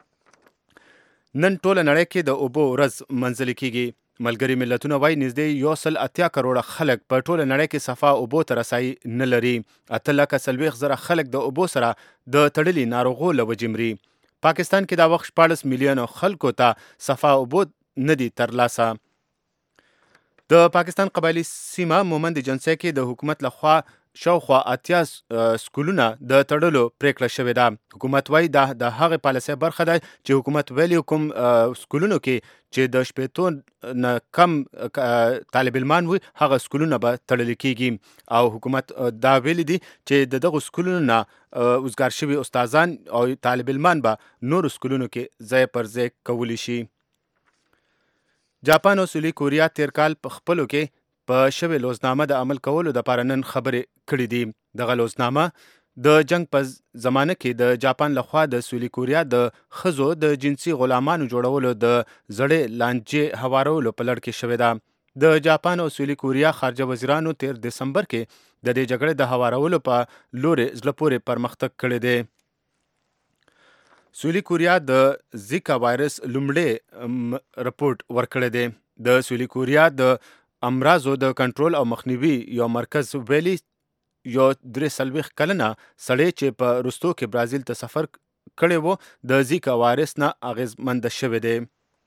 نن ټوله نړۍ کې د اوبو ورځ منځلې کیږي. ملګري ملتونه وایي نږدې یو سل اتیا کروړه خلک په ټوله نړۍ کې صفا اوبو ته رسایي نه لري. اته لکه څلوېښت زره خلک د اوبو سره د تړلي ناروغو له وجې مري. پاکستان کې دا وخت شپاړس میلیونه خلکو ته صفا اوبو نه دي ترلاسه. د پاکستان قبایلي سیمه مومند جنسۍ کې د حکومت لخوا شاوخوا اتیا سکولونه د تړلو پریکړه شوې ده. حکومت وایي دا د هغې پالیسۍ برخه ده چې حکومت ویلي کوم سکولونو کې چې د شپېتو نه کم طالب علمان وي هغه سکولونه به تړلي کیږي. او حکومت دا ویلي دي چې د دغو سکولونو نه وزګار شوي استادان او طالب علمان به نورو سکولونو کې ځای پر ځای کولی شي. جاپان او سویلي کوریا تیر کال په خپلو کې په شوې لوزنامه د عمل کولو دپاره نن خبرې کړې دي. دغه لوزنامه د جنگ په زمانه کې د جاپان لخوا د سویلي کوریا د ښځو د جنسي غلامانو جوړولو د زړې لانجې هوارولو په لړ کې شوې ده. د جاپان او سویلي کوریا خارجه وزیرانو تیر دسمبر کې د دې جګړې د هوارولو په لورې زړه پورې پرمختګ کړی دی. سویلي کوریا د زیکا وایرس لومړی رپورټ ورکړی دی. د سویلي کوریا د امراضو د کنټرول او مخنیوي یو مرکز ویلي یو درې څلوېښت کلنه سړی چې په روستو کې برازیل ته سفر کړی و د زیکا وایرس نه اغېزمنده شوی دی.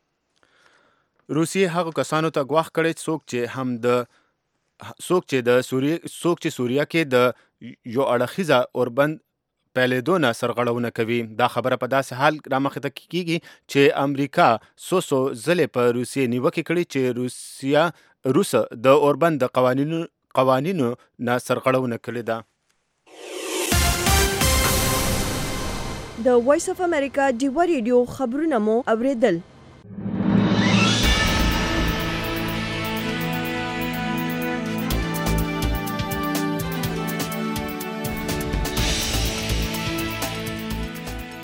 روسیې هغو کسانو ته ګواښ کړی څوک چې هم د څوک چې د سوریې څوک چې سوریه کې د یو اړخیزه اوربند پیلېدو نه سرغړونه کوي. دا خبره په داسې حال رامخته کیږي چې امریکا څو څو ځلې په روسیې نیوکې کړي چې روسیه روس د اوربند د قوانینو قوانینو نه سرغړونه کړې ده. د وایس اف امریکا ډیو ریډیو خبرونه مو اوریدل.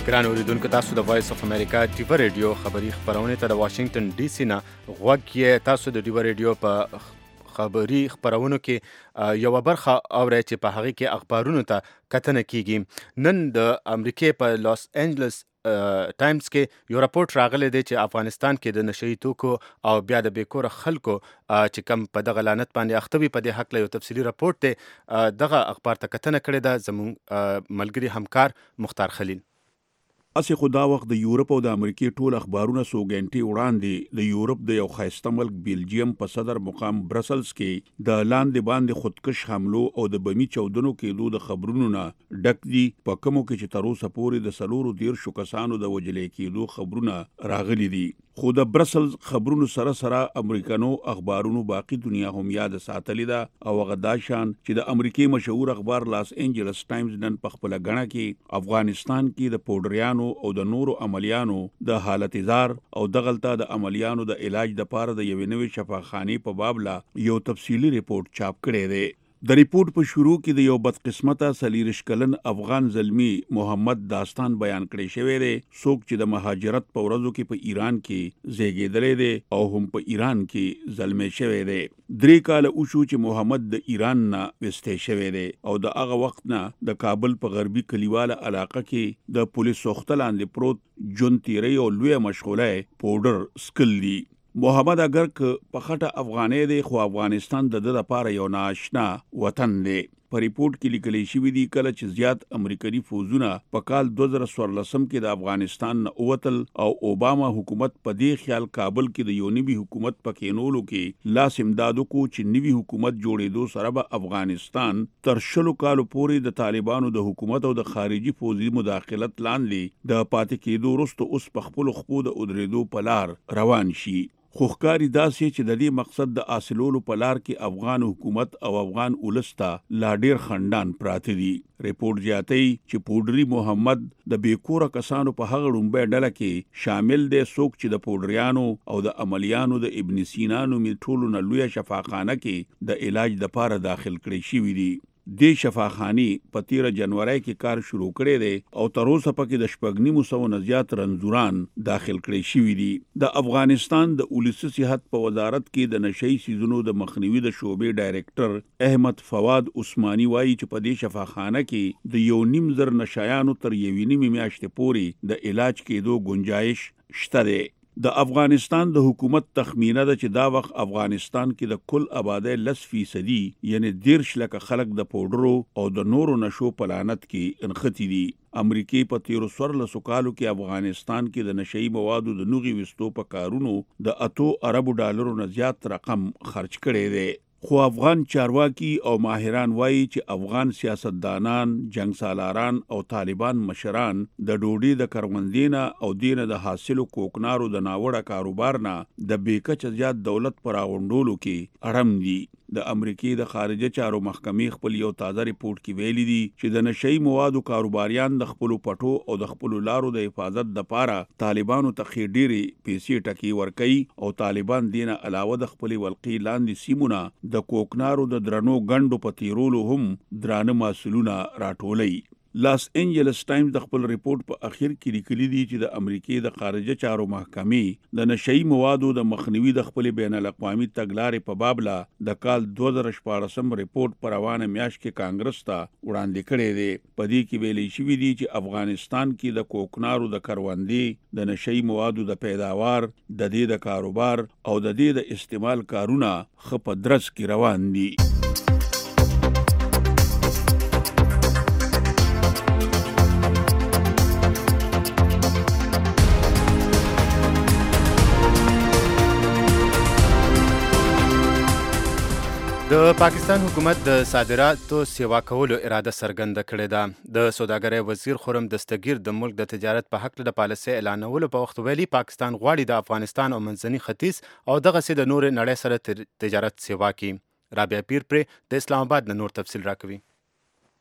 ګران اوریدونکو تاسو د وایس اف امریکا ډیو ریډیو خبری خبرونه ته د واشنگټن ډي سي نه غوږ کې تاسو د ډیو ریډیو په خبری خبرونو کې یو برخه اورئ چې په هغه کې اخبارونو ته کتنه کیږي. نن د امریکای په لاس انجلس ټایمز کې یو راپورټ راغلی دی چې افغانستان کې د نشئی توکو او بیا د بیکور خلکو چې کم په دغه لعنت باندې اخته وي په دې حق له یو تفصیلی راپورټ دی. دغه اخبار ته کتنه کړې ده زموږ ملګری همکار مختار خلیل. اسې خو دا وخت د یورپ او د امریکای ټول اخبارونه څو غنټې وړاندې د یورپ د یو ښایسته ملک بیلجیم په صدر مقام برسلز کې د لاندې باندې خودکش حملو او د بمی چودنو کېدو د خبرونو نه ډک دي، په کومو کې چې تر اوسه پورې د څلورو دیرشو کسانو د وژلې کېدو خبرونه راغلي دي. خو د برسلز خبرونو سره سره امریکانو اخبارونو باقی دنیا هم یاد ساتلې ده او هغه دا شان چې د امریکای مشهور اخبار لاس انجلس ټایمز نن په خپل غاڼه کې افغانستان کې د پودریانو او د نورو عملیانو د حالت زار او دغلطه د عملیانو د علاج د پاره د یوې نوې شفاخانه په باب لا یو تفصیلی ریپورت چاپ کړی دی. د ریپورت په شروع کې د یو بدقسمته سلیرش کلن افغان زلمی محمد داستان بیان کړی شوی دی، څوک چې د مهاجرت په ورځو کې په ایران کې زیږیدلی دی او هم په ایران کې زلمی شوی دی. درې کاله وشو چې محمد د ایران نه وستی شوی دی او د هغه وخت نه د کابل په غربي کلیواله علاقه کې د پولیس سوخته لاندې پروت جون تیری او لوی مشغوله پودر سکل دی. محمد اگر که په خټه افغانې دی خو افغانستان د د لپاره یو ناشنا وطن دی. په ریپورت کې لیکل شوی دی کله چې زیات امریکایي فوجونه په کال دوه زره څوارلسم کې د افغانستان نه اوتل او اوباما حکومت په دې خیال کابل کې د یو نوي حکومت په کېنولو کې لاس امدادو کو چې نوي حکومت جوړېدو سره به افغانستان تر شلو کالو پورې د طالبانو د حکومت او د خارجي فوجي مداخلت لاندې د پاتې کېدو وروسته اوس په خپل خپو د ودرېدو په لار روان شي. خو ښکاري داسې چې د دې مقصد د حاصلولو په لار کې افغان حکومت او افغان ولس ته لا ډېر خندان پراته دي. ریپورت زیاتوي چې پودري محمد د بیکوره کسانو په هغه ړومبۍ ډله کې شامل دی څوک چې د پودریانو او د عملیانو د ابن سینانو می ټولو نه لویه شفاخانه کې د علاج دپاره داخل کړی شوي دي. دې شفاخاني په تیره جنوري کې کار شروع کړی دی او تر اوسه پکې د شپږ نیمو سوو نه زیات رنځوران داخل کړی شوي دي. د افغانستان د ولسي صحت په وزارت کې د نشئی سیزونو د مخنیوي د شعبې ډایرکټر احمد فواد عثماني وایي چې په دې شفاخانه کې د یو نیم زر نشایانو تر یوې نیمې میاشتې پورې د علاج کېدو گنجایش شته دی. د افغانستان د حکومت تخمینه ده چې دا وخت افغانستان کې د کل آبادی لس فیصدي یعنی دیرش لکه خلک د پودرو او د نورو نشو په لعنت کې انختی دي. امریکای په تیرو څوارلسو کالو کې افغانستان کې د نشئی موادو د نوغي وستو په کارونو د اتو اربو ډالرو نه زیات رقم خرج کړی دی. خو افغان چارواکي او ماهران وایي چې افغان سیاستدانان، جنگ سالاران او طالبان مشران د ډوډۍ د کروندې نه او دینه د حاصلو کوکنارو د ناوړه کاروبار نه د بیکچه زیات دولت پر راغونډولو کې اړم دي. د امریکای د خارجه چارو محکمې خپل یو تازه ریپورت کې ویلي دي چې د نشئی موادو کاروباریان د خپل پټو او د خپل لارو د حفاظت لپاره طالبانو ته خېډيري پیسې ټکی ورکي او طالبان دینه علاوه د خپل ولقي لاندې سیمونه د کوکنارو د درنو غندو په تیرولو هم درانه مسولونه راټولي. لاس انجلس ټایمز د خپل ریپورت په اخر کې لیکلي دي چې د امریکای د خارجه چارو محکمې د نشئی موادو د مخنیوي د خپل بین الاقوامي تګلارې په باب لا د کال دوه زره شپاړسم ریپورت پر روانه میاشت کې کانګرس ته وړاندې کړی دی. په دې کې ویلي شوي دي چې افغانستان کې د کوکنارو د کروندې د نشئی موادو د پیداوار، د دې د کاروبار او د دې د استعمال کارونه ښه په درز کې روان دي. د پاکستان حکومت د صادراتو سیوا کولو اراده څرګنده کړې ده. د سوداګرۍ وزیر خرم دستگیر د ملک د تجارت په حق د پالیسۍ اعلانولو په وخت ویلي پاکستان غواړي د افغانستان او منځني ختیځ او دغسې د نورې نړۍ سره تجارت سیوا کړي. رابعه پیر پرې د اسلام آباد نه نور تفصیل راکوي.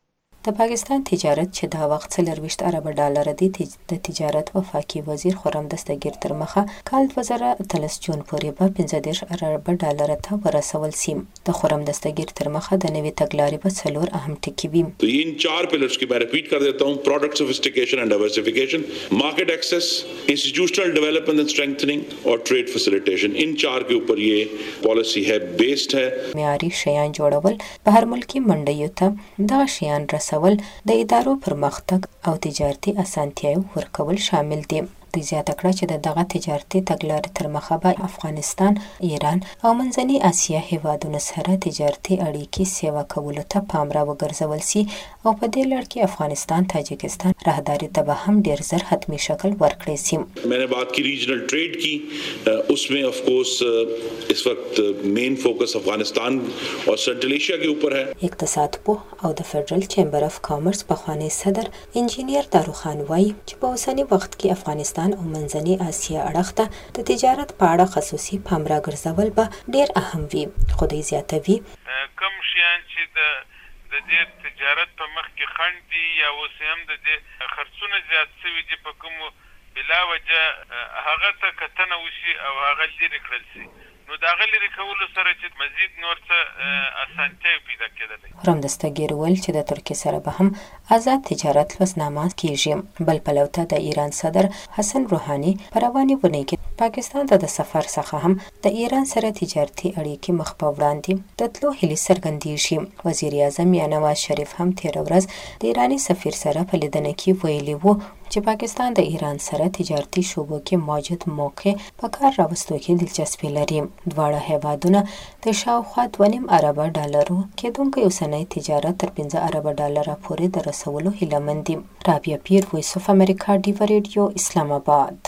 د پاکستان تجارت چې دا وخت څلرویشت اربه ډالر دی د تجارت وفاقي وزیر خرم دستگیر تر مخه کال دوه زره اتلس جون پورې به پنځه دېرش اربه ډالر ته ورسول سي. د خرم دستگیر تر مخه د نوې تګلارې په څلور اهم ټکي وي. ان چار پلرز کی میں ریپیٹ کر دیتا ہوں: پروڈکٹ سوفسٹیکیشن اینڈ ڈائورسفیکیشن، مارکیٹ ایکسس، انسٹیٹیوشنل ڈیولپمنٹ اینڈ اسٹرینتھننگ اور ټریډ فیسیلیټیشن. ان چار کے اوپر یہ پالیسی ہے، بیسڈ ہے. معیاري شیان جوړول، بهر ملکی منډیو ته دغه شیان رسول، د ادارو پرمختګ او تجارتي اسانتیاوې ورکول شامل دي. د زیاته کړه چې د دغه تجارتي تګلارې تر مخه به افغانستان، ایران او منځنۍ اسیا هیوادونو سره تجارتي اړیکې سیوا کولو ته پام را وګرځول سي او په دې لړ کې افغانستان تاجکستان راهداري ته به هم ډیر زر حتمی شکل ورکړی سي. میں نے بات کی ریجنل ٹریڈ کی، اس میں آف کورس اس وقت مین فوکس افغانستان اور سنٹرل ایشیا کے اوپر ہے. اقتصاد پوه او د فدرل چیمبر اف کامرس پخوانی صدر انجینیر داروخان وایي چې په اوسنی وخت کې افغانستان او منځنۍ اسیا اړخ ته د تجارت په اړه خصوصي پام راګرځول به ډیر اهم وي. خو دوی زیاتوي کوم شیان چې د د دې تجارت په مخ کې خنډ دي یا اوس هم د دې خرڅونه زیات شوي دي په کومو بلا وجه هغه ته کتنه وشي او هغه لرې کړل شي، نو د هغه لرې کولو سره چې مزید نور څه اسانتیا پیدا کېدلی. خرم دستګیر ویل چې د ترکیې سره به هم آزاد تجارت لوسنامه کیږي. بل پلو ته د ایران صدر حسن روحاني په روانې اونۍ کې پاکستان ته د سفر څخه هم د ایران سره تجارتي اړیکې مخ په وړاندې د تلو هیلې څرګندېږي. وزیر اعظم یا نواز شریف هم تېره ورځ د ایراني سفیر سره په لیدنه کې ویلي وو چې پاکستان د ایران سره تجارتي شوبو کې موجود موقع په کار راوستو کې دلچسپي لري. دواړه هیوادونه د شاوخوا دوه نیم اربه ډالرو کېدونکی اوسنی تجارت تر پنځه اربه ډالره پورې د رسولو هیله مند دي. رابعه پیر، وایس اف امریکا، ډیوا ریډیو، اسلام آباد.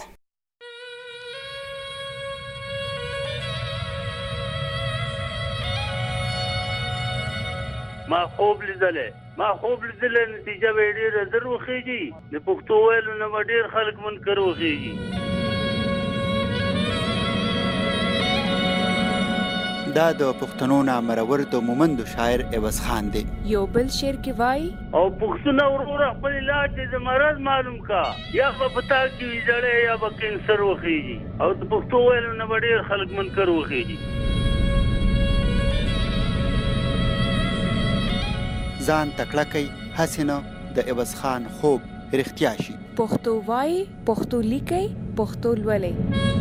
ما خوب لیدلې ما خوب لیدلې نتیجه به ډېره زر وخیږي. د پښتو ویلو نه به ډېر خلک منکر وخیږي. دا د پښتنو نامرور د مومندو شاعر عوض خان دی. یو بل شعر کې وایي: او پښتونه وروره خپل علاج د مرض معلوم کا، یا به پتا کې ویځړې یا به کینسر وخیږي. او د پښتو ویلو نه به ډېر خلک منکر وخیږي. ځان تکړه کوي، هسې نه د عوض خان خوب رښتیا شي. پښتو وایي، پښتو لیکي، پښتو لولئ.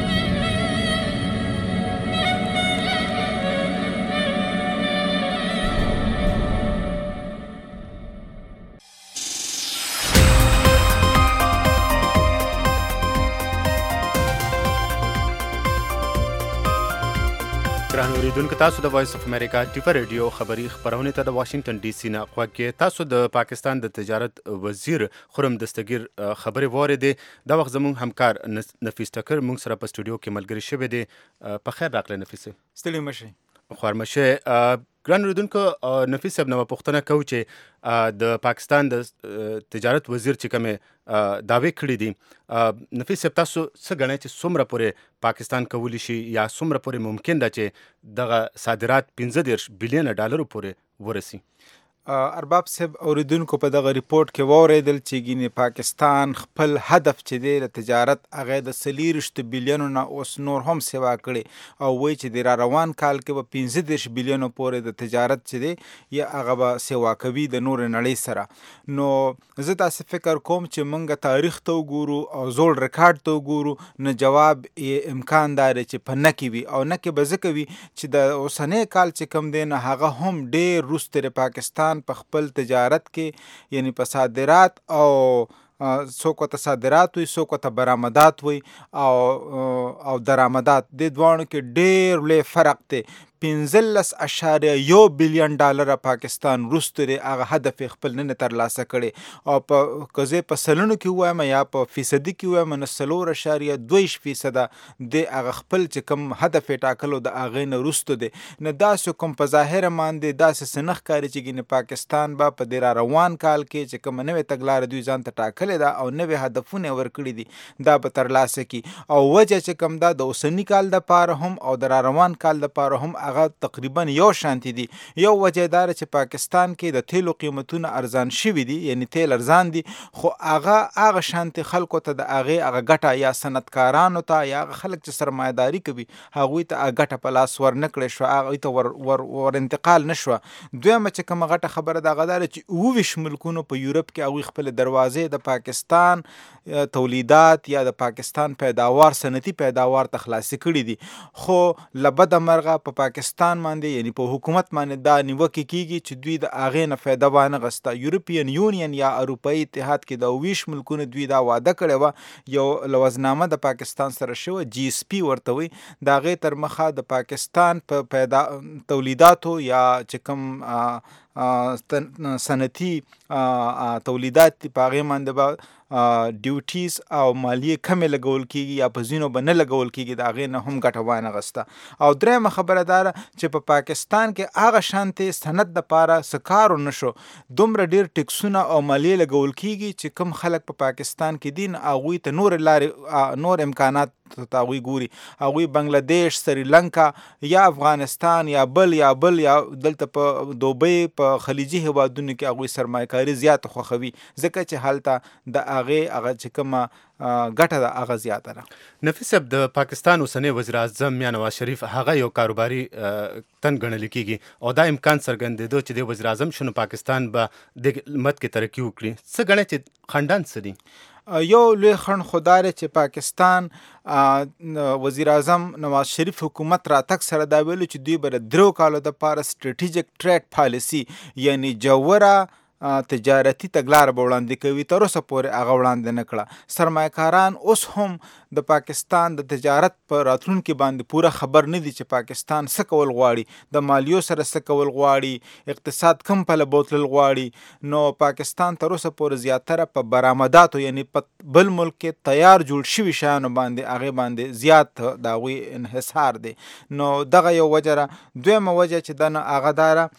ګران اوریدونکو، تاسو د وایس اف امریکا ټیفا ریډیو خبری خبرونه ته د واشنگټن ډي سي نه غوږی. تاسو د پاکستان د تجارت وزیر خرم دستگیر خبرې واورېدې. دا وخت زموږ همکار نفیس ټکر موږ سره په سټوډیو کې ملګری شوی دی. په خیر راغلی نفیس. ستړي مشئ. خوارمشه. ګران اوریدونکو، نفیس صاحب نو پوښتنه کوو چې د پاکستان د تجارت وزیر چې کومه دعوی کړې دي، نفیس صاحب تاسو څه ګڼئ چې څومره پورې پاکستان کولی شي یا څومره پورې ممکن ده چې دغه صادرات پنځه دېرش بلین ډالرو پورې ورسي؟ ارباب صاحب اوریدونکو په دغه ریپورت کې واورېدل چې ګینې پاکستان خپل هدف چې دی د تجارت هغه د څلېرویشت بلیونو نه اوس نور هم سیوا کړي او وایي چې د را روان کال کې به پنځه دېرش بلیونو پورې د تجارت چې دی یا هغه به سیوا کوي د نورې نړۍ سره. نو زه داسې فکر کوم چې موږ تاریخ ته وګورو او زوړ ریکارډ ته وګورو، نو جواب یې امکان داره چې په نه کې وي او نه کې به ځکه وي چې د اوسنی کال چې کوم دی نه هغه هم ډېر وروسته د پاکستان په خپل تجارت کې، یعنی په صادرات او څوک ورته صادرات وي، څوک ورته برآمدات وي او او درآمدات، د دواړو کې ډېر لوی فرق دی. پنځلس اشاریه یو بلیون ډالره پاکستان وروسته دی هغه هدف خپل نه ترلاسه کړی او په که زه په سلنو کې ووایم یا په فیصدي کې ووایم نو څلور اشاریه دوه فیصده د هغه خپل چې کوم هدف یې ټاکلو د هغې نه وروسته دی. نو داسې کوم په ظاهره باندې داسې څه نه ښکاري چې ګینې پاکستان به په دې را روان کال کې چې کومه نوې تګلاره دوی ځان ته ټاکلې ده او نوې هدفونه یې ورکړي دي دا به ترلاسه کړي. او وجه چې کوم ده د اوسني کال دپاره هم او د را روان کال دپاره هم هغه هغه تقریبا یو شانتي دي. یو وجه دار چې پاکستان کې د تیلو قیمتونه ارزان شوي دي، یعنی تیل ارزان دي، خو هغه هغه شانتي خلکو ته د هغې هغه ګټه یا صنعتکارانو ته یا هغه خلک چې سرمایهداري کوي هغوی ته ګټه په لاس ور نه کړې شوه، هغوی ته ور, ور, ور انتقال نه شوه. دویمه چې کومه غټه خبره د هغه دا چې اوه ویشت ملکونو په یورپ کې هغوی خپل دروازې د پاکستان تولیدات یا د پاکستان پیداوار صنعتي پیداوار ته خلاصې کړي دي. خو له بده مرغه په پا پاکستان باندې یعنی په حکومت باندې دا نیوکې کیږي چې دوی د هغې نه فایده وانه غسته. یورپین یونین یا اروپایي اتحاد کې د اوه ویشت ملکونو دوی دا واده کړې وه، یو لوزنامه د پاکستان سره شوه جی اس پی ورته وایي، د هغې تر مخه د پاکستان په پیدا تولیداتو یا چې کوم صنعتي تولیدات دي په هغې باندې به ډیوټیز او مالیې کمې لګول کیږي یا په ځینو به نه لګول کیږي، د هغې نه هم ګټه وانه غسته. او درېیمه خبره دا ده چې په پاکستان کې هغه شانتې صنعت دپاره څه کار ونه شو، دومره ډېر ټکسونه او مالیې لګول کیږي چې کوم خلک په پاکستان کې دي هغوی ته نور لارې نور امکانات ته هغوی ګوري، هغوی بنګلادیش، سریلنکا یا افغانستان یا بل یا بل یا دلته په دوبۍ په خلیجي هیوادونو کې هغوی سرمایه کاري زیاته خوښوي، ځکه چې هلته د هغې هغه چې کومه ګټه ده هغه زیاته ده. نفیس صاحب، د پاکستان اوسنی وزیر اعظم یا نواز شریف هغه یو کاروباري تن ګڼل کیږي او دا امکان څرګندېدو چې د وزیر اعظم شنو پاکستان به د مد کې ترقي وکړي. څه ګڼئ چې خنډان څه دي؟ یو لوی خنډ خو دا دی چې پاکستان وزیر اعظم نواز شریف حکومت راتګ سره دا ویلو چې دوی به د درو کالو دپاره سټریټیجیک ټریډ پالیسي یعنی جوړه تجارتي تګلاره به وړاندې کوي، تر اوسه پورې هغه وړاندې نه کړه. سرمایه‌کاران اوس هم د پاکستان د تجارت په راتلونکي باندې پوره خبر نه دي چې پاکستان څه کول غواړي، د مالیو سره څه کول غواړي، اقتصاد کم پله بوتلل غواړي. نو پاکستان تر اوسه پورې زیاتره په برآمداتو یعنی په بل ملک کې تیار جوړ شوي شیانو باندې هغې باندې زیات د هغوی انحصار دی. نو دغه یو وجه ده. دویمه وجه چې ده نو هغه دا ده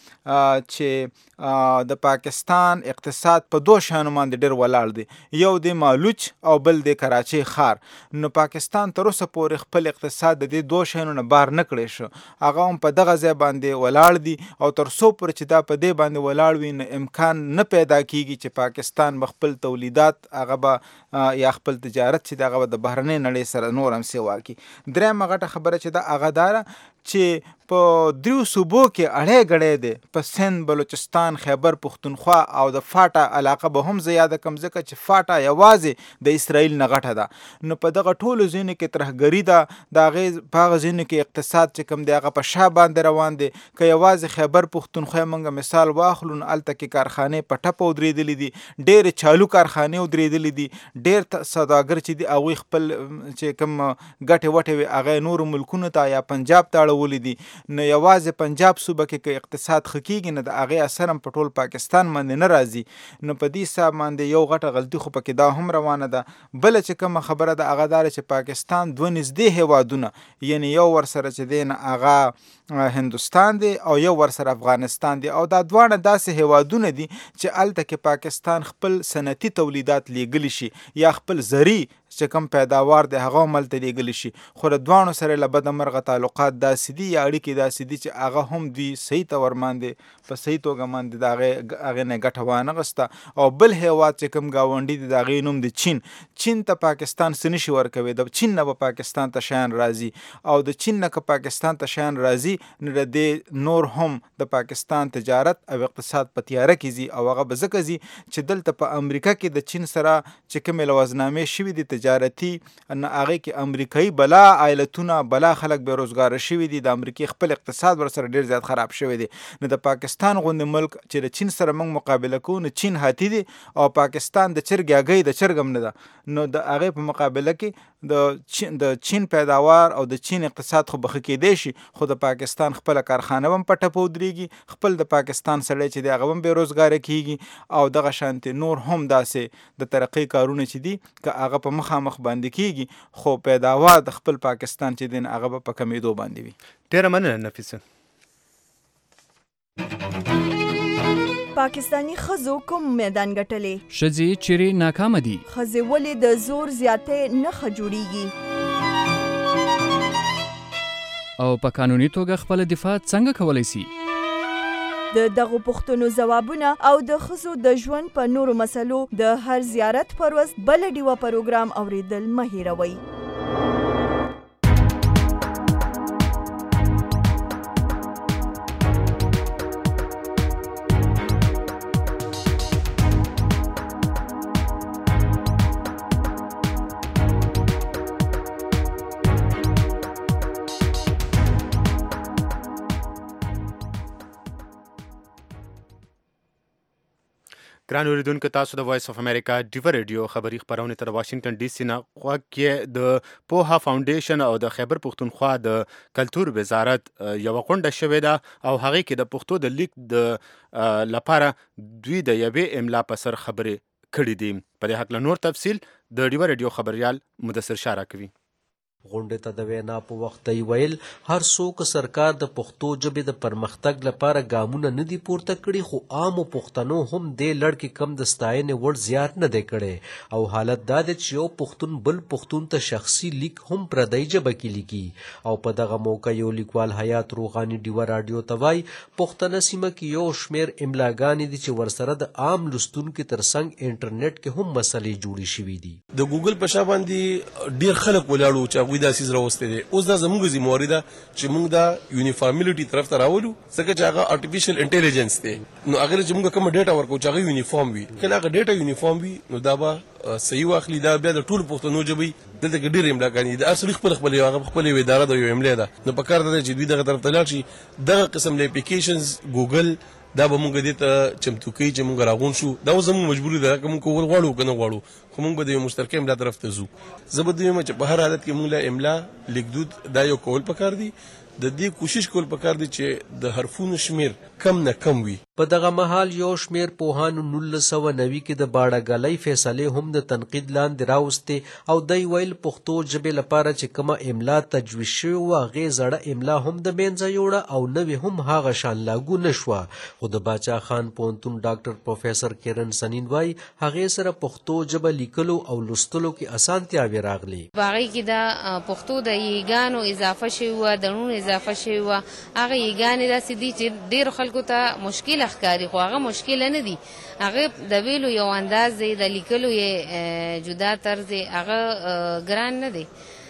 چې د پاکستان اقتصاد په دو شیانو باندې ډېر ولاړ دی، یو دی مالوچ او بل دی کراچۍ ښار. نو پاکستان تر اوسه پورې خپل اقتصاد د دې دو شیانو نه بار نه کړی شو، هغه هم په دغه ځای باندې ولاړ دي او تر څو پورې چې دا په دې باندې ولاړ وي نو امکان نه پیدا کیږي چې پاکستان به خپل تولیدات هغه به یا خپل تجارت چې د هغه به د بهرنۍ نړۍ سره نور هم سیوا کړي. درېیمه غټه خبره چې ده هغه دا ده چې په دریو صوبو کې اړې ګړې دی، په سند، بلوچستان، خیبر پښتونخوا او د فاټا علاقه به هم زه یاده کړم ځکه چې فاټا یوازې د اسرائیل نه غټه ده. نو په دغه ټولو ځینو کې ترهګري ده، د هغې په هغه ځینو کې اقتصاد چې کوم دی هغه په شا باندې روان دی. که یوازې خیبر پښتونخوا موږ مثال واخلو نو هلته کې کارخانې په ټپه ودرېدلې دي، ډېرې چالو کارخانې ودرېدلې دي، ډېر سوداګر چې دي هغوی خپل چې کوم ګټې وټې وي هغه نورو ملکونو ته یا پنجاب ته اړولي دي. نو یوازې پنجاب صوبه کې که اقتصاد ښه کېږي نو د هغې اثر هم په ټول پاکستان باندې نه راځي. نو په دې حساب باندې یو غټه غلطي خو پکې دا هم روانه ده. بله چې کومه خبره ده هغه دا چې پاکستان دوه نږدې هیوادونه یعنی یو ورسره چې دی نه هغه هندوستان دی او یو ورسره افغانستان دی، او دا دواړه داسې هیوادونه دي چې هلته کې پاکستان خپل صنعتي تولیدات لیږلی شي یا خپل زرعي چې کوم پیداوار دی هغه هم هلته لیږلی شي. خو د دواړو سره له بده مرغه تعلقات داسې دي یا اړیکې داسې دي چې هغه هم دوی صحیح ته ورماندې په صحیح توګه باندې د هغې هغې نه ګټه وانه غسته. او بل هیواد چې کوم ګاونډي دی د هغې نوم دی چین. چین ته پاکستان څه نشي ورکوي، د چین نه به پاکستان ته شیان راځي او د چین نه که پاکستان ته شیان راځي نو د دې نور هم د پاکستان تجارت او اقتصاد په تیاره کې ځي او هغه به ځکه ځي چې دلته په امریکا کې د چین سره چې کومې لوازنامې شوي دي تجارتي نه هغې کې امریکایي بلا ایالتونه بلا خلک بېروزګاره شوي دي، د امریکې خپل اقتصاد ورسره ډېر زیات خراب شوی دی. نو د پاکستان غوندې ملک چې د چین سره موږ مقابله کوو نو چین هاتي دی او پاکستان د چرګ هګۍ د چرګ هم نه ده. نو د هغې په مقابله کې د چین د چین پیداوار او د چین اقتصاد خو به ښه کېدی شي، خو د پاکستان خپله کارخانه هم په ټپه ودرېږي، خپل د پاکستان سړی چې دی هغه هم بېروزګاره کېږي او دغه شانتې نور هم داسې د ترقۍ کارونه چې دي که هغه په مخامخ باندې کېږي خو پیداوار د خپل پاکستان چې دی هغه به په کمېدو باندې وي. ډېره مننه نفیسه. پاکستانی ښځو کوم میدان ګټلې؟ ښځې چیرې ناکامه دي؟ ښځې ولې د زور زیاتۍ نښه جوړیږي؟ او په قانوني توګه خپل دفاع څنګه کولی شي؟ د دغو پوښتنو ځوابونه او د ښځو د ژوند په نورو مسلو د هر زیارت پر ورځ بله ډیوه پروګرام اوریدل مه هیروئ. ګران اوریدونکو، تاسو د وایس اف امریکا ډیو ریډیو خبری خبرونه تر واشنگټن ډي سي نه غوږ کې د پوها فاونډیشن او د خیبر پښتونخوا د کلتور وزارت یو غونډه شوې ده او هغه کې د پښتو د لیک د لپاره دوی د یوې املا په سر خبرې کړې دي. په دې حق له نور تفصیل د ډیو ریډیو خبريال مدثر شاه راکوي. غونډې ته د وینا په وخت دی ویل هر څوک سرکار د پښتو ژبې د پرمختګ لپاره ګامونه نه دي پورته کړي، خو عامو پښتنو هم دې لړ کې کم د ستاینې وړ زیات نه دی کړی او حالت دا دی چې یو پښتون بل پښتون ته شخصي لیک هم پردی ژبه کې لیکي. او په دغه موقع یو لیکوال حیات روغاني ډیوه راډیو ته وایي پښتنه سیمه کې یو شمېر املاګانې دي چې ورسره د عام لوستونکي ترڅنګ انټرنیټ کې هم مسلې جوړې شوي دي. د ګوګل په شا باندې ډیر خلک ولاړو چې دا سیز راوستي دي. اوس دا زموږ ذمہواری ده چې موږ دا یونیفارملټي طرف ته راولو، ځکه چې هغه ارتفیشل انټيليجنس دی. نو هغه چې موږ کوم ډیټا ورکو چې هغه یونیفارم وي، کله هغه ډیټا یونیفارم وي نو دا به صحیح واخلي. دا بیا د ټول پښتنو ژبې دلته کې ډېر املاګانې د اصلي خپل خپل هغه خپل اداره د یو املا ده. نو په کار ده چې دوی دغه طرف ته لاړ شي. دغه قسم له اپلیکیشنز ګوګل دا به مونږ دې ته چمتو کوي چې مونږ راغون شو. دا زموږ مجبوري ده که مونږ کول غواړو که نه غواړو، خو مونږ به د یو مشترکه املا طرف ته ځو. زه به دویم چې په هر حالت کې مونږ له املا لیکدود دا یو کول پکار دی. د دې کوشش کول پکار دی چې د حرفونو شمیر کم نه کم وي. په دغه مهال یو شمیر پوهانو نولس سوه نوي کې د باړهګلۍ فیصلې هم د تنقید لاندې راوستې او دی ویل پښتو ژبې لپاره چې کومه املا تجویز شوې وه هغې زړه املا هم د منځه یوړه او نوې هم هغه شان لاګو نه شوه. خو د باچا خان پوهنتون ډاکټر پروفیسر کیرن سنین وایي هغې سره پښتو ژبه لیکلو او لوستلو کې اسانتیاوې راغلي. په هغې کې د پښتو د یګانو اضافه شوې وه، د ڼونو اضافه شوې وه. هغه یګانې داسې دي چې ډېرو خلکو ته مشکل ښکاري، خو هغه مشکله نه دي. هغه د ویلو یو انداز دی، د لیکلو یې جدا طرز دی، هغه ګران نه دی.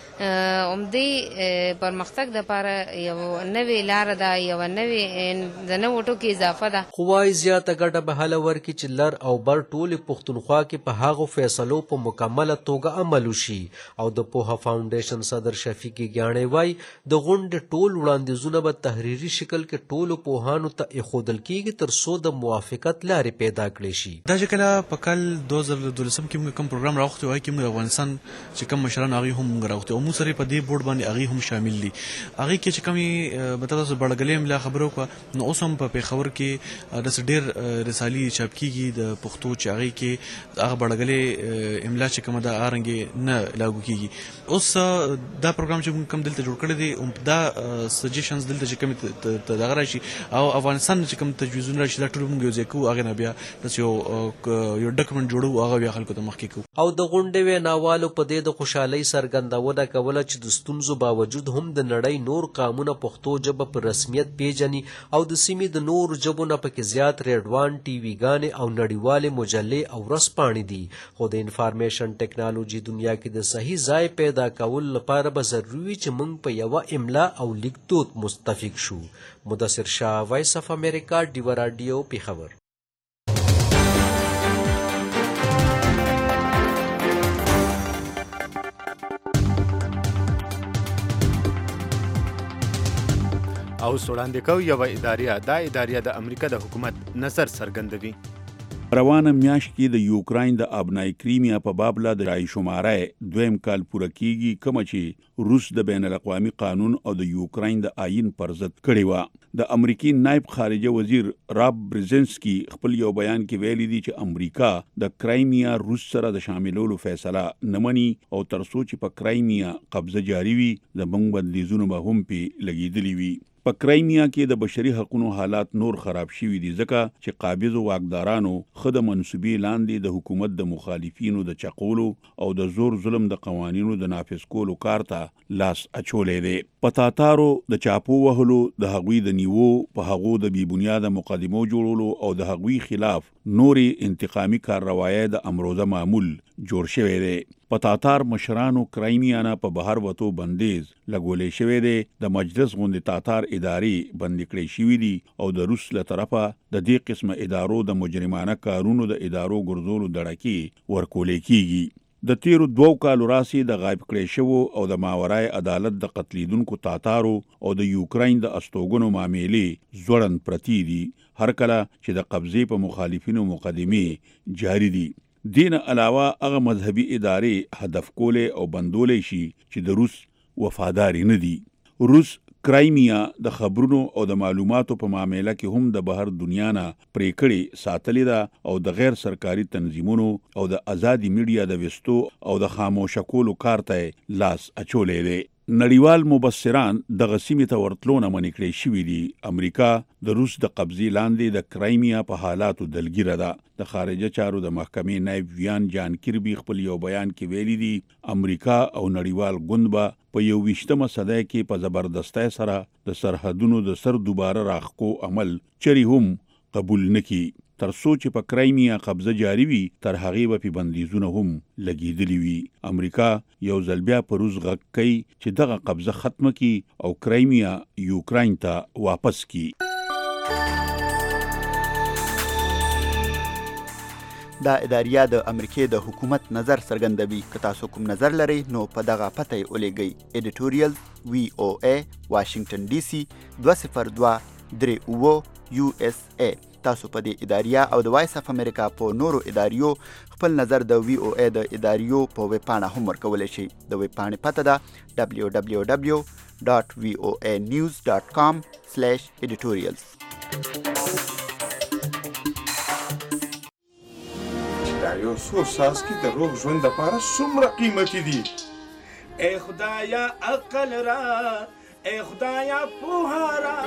عمدې پرمختګ دپاره یو نوې لاره ده، یو نوې د نوو ټکو اضافه ده. خو وایي زیاته ګټه به هله ورکړي چې لر او بر ټولې پښتونخوا کې په هغو فیصلو په مکمله توګه عمل وشي. او د پوهه فاونډیشن صدر شفیق ګیاڼی وایي د غونډې ټول وړاندیزونه به تحریري شکل کې ټولو پوهانو ته ایښودل کېږي تر څو د موافقت لارې پیدا کړې شي. دا چې کله په کال دوه زره دولسم کې موږ کوم پروګرام راوختی وایي کې موږ افغانستان چې کوم مشران هغوی هم موږ راوختی او موږ سره په دې بورډ باندې هغوی هم شامل دي. هغې کې چې کومې به تاسو بړهګلۍ املا خبره وکړه نو اوس هم په پېښور کې داسې ډېر رسالې چاپ کېږي د پښتو چې هغې کې هغه بړهګلۍ املا چې کومه ده هغه رنګې نه لاګو کېږي. اوس دا پروګرام چې موږ کوم دلته جوړ کړی دی دا سجیشنز دلته چې کومې دغه راشي او افغانستان چې کوم تجویزونه راشي دا ټول موږ یو ځای کوو، هغې نه بیا داسې یو یو ډاکومنټ جوړوو، هغه بیا خلکو ته مخکې کوو. او د غونډې ویناوالو په دې د خوشحالۍ څرګندونه کوله چې د ستونزو باوجود هم د نړۍ نور قامونه پښتو ژبه په رسمیت پیژني او د سیمې د نورو ژبو نه پکې زیات ریډوان ټي ویګانې او نړیوالې مجلې او ورځپاڼې دي. خو د انفارمیشن ټیکنالوژي دنیا کې د صحیح ځای پیدا کولو لپاره به ضروري وي چې موږ په یوه املا او لیکدود متفق شو. مدثر شاه، وایس اف امریکا، ډیوه راډیو، پېښور. او وړاندې کوو یوه اداریه. دا اداریه د امریکا د حکومت نظر څرګندوي. روانه میاشت کې د یوکراین د ابنای کریمیا په بابله د رای شماره دویم کال پوره کیږي، کومه چې روس د بین الاقوامي قانون او د یوکراین د آئین پر ضد کړې وه. د امریکي نائب خارجه وزیر راب برزنسکي خپل یو بیان کې ویلي دي چې امریکا د کرایمیا روس سره د شاملولو فیصله نه مني او تر څو چې په کرایمیا قبضه جاری وي د موږ بندیزونه به هم پې لګېدلي وي. په کرایمیا کې د بشري حقوقو حالات نور خراب شوي دي ځکه چې قابض واکدارانو خود منسوبي لاندې د حکومت د مخالفینو د چقولو او د زور ظلم د قوانینو د نافذ کولو کار ته لاس اچولې دي. په تاتارو د چاپو وهلو د هغوی د نیوو په هغو د بی بنیاده مقدمو جوړولو او د هغوی خلاف نوري انتقامي کارروایي د امروزه معمول جوړ شوی دی. په تاتار مشرانو کرایمیانا په بهر وتو بندیز لګولې شوی دی. د مجلس غوندې تاتار ادارې بندي کړې شوې دي او د روس له طرفه د دې قسمه ادارو د مجرمانه کارونو د ادارو ګرځولو دړکې ورکولې کیږي. د تیرو دوو کالو راسي د غایب کړې شوو او د ماورای عدالت د قتلیدونکو تاتارو او د یوکراین د استوګنو معاملې زوړن پرتی دي هر کله چې د قبضې په مخالفینو مقدمې جاری دي. دین علاوه هغه مذهبي ادارې هدف کولې او بندولې شي چې د روس وفاداری نه دي. روس کرایمیا د خبرونو او د معلوماتو په معاملې کې هم د بهر دنیا نه پرې کړې ساتلې ده او د غیر سرکاري تنظیمونو او د ازادي میډیا د وستو او د خاموشه کولو کار ته لاس اچولې دی. نړیوال مبصران د غسیمې ته ورتلونه منې کړې شوي دي. امریکا د روس د قبضې لاندې د کرایمیا په حالاتو دلګیره ده. د خارجه چارو د محکمې نایب ویان جان کیربي خپل یو بیان کې ویلي دي امریکا او نړیوال ګوند به په یو ویشتمه صدۍ کې په زبردستۍ سره د سرحدونو د سر دوباره راخکو عمل چری هم قبول نکي. تر څو چې په کرایمیا قبضه جاری وي تر هغې به په بندیزونه هم لګېدلي وي. امریکا یو ځل بیا په روس غږ کوي چې دغه قبضه ختمه کړي او کرایمیا یوکراین ته واپس کړي. دا اداریه د امریکې د حکومت نظر څرګندوي. که تاسو کوم نظر لرئ نو په دغه پته یې ولیږئ. ایډیټوریل وی او ای واشنگټن ډي سي دوه صفر دوه درې اووه یو اس ای. تاسو په دې اداریه او د وایس اف امریکا په نورو اداریو خپل نظر د وی او ای د اداریو په ویب پاڼه هم ورکولی شئ. د ویب پاڼې پته ده دبلیو دبلیو دبلیو ډاټ وی او ای نیوز ډاټ کام سلیش ایډیټوریلز. دا یو څو څاڅکي د روغ ژوند دپاره څومره قیمتي دي. ای خدایا عقل را، ای خدایا پوهه را.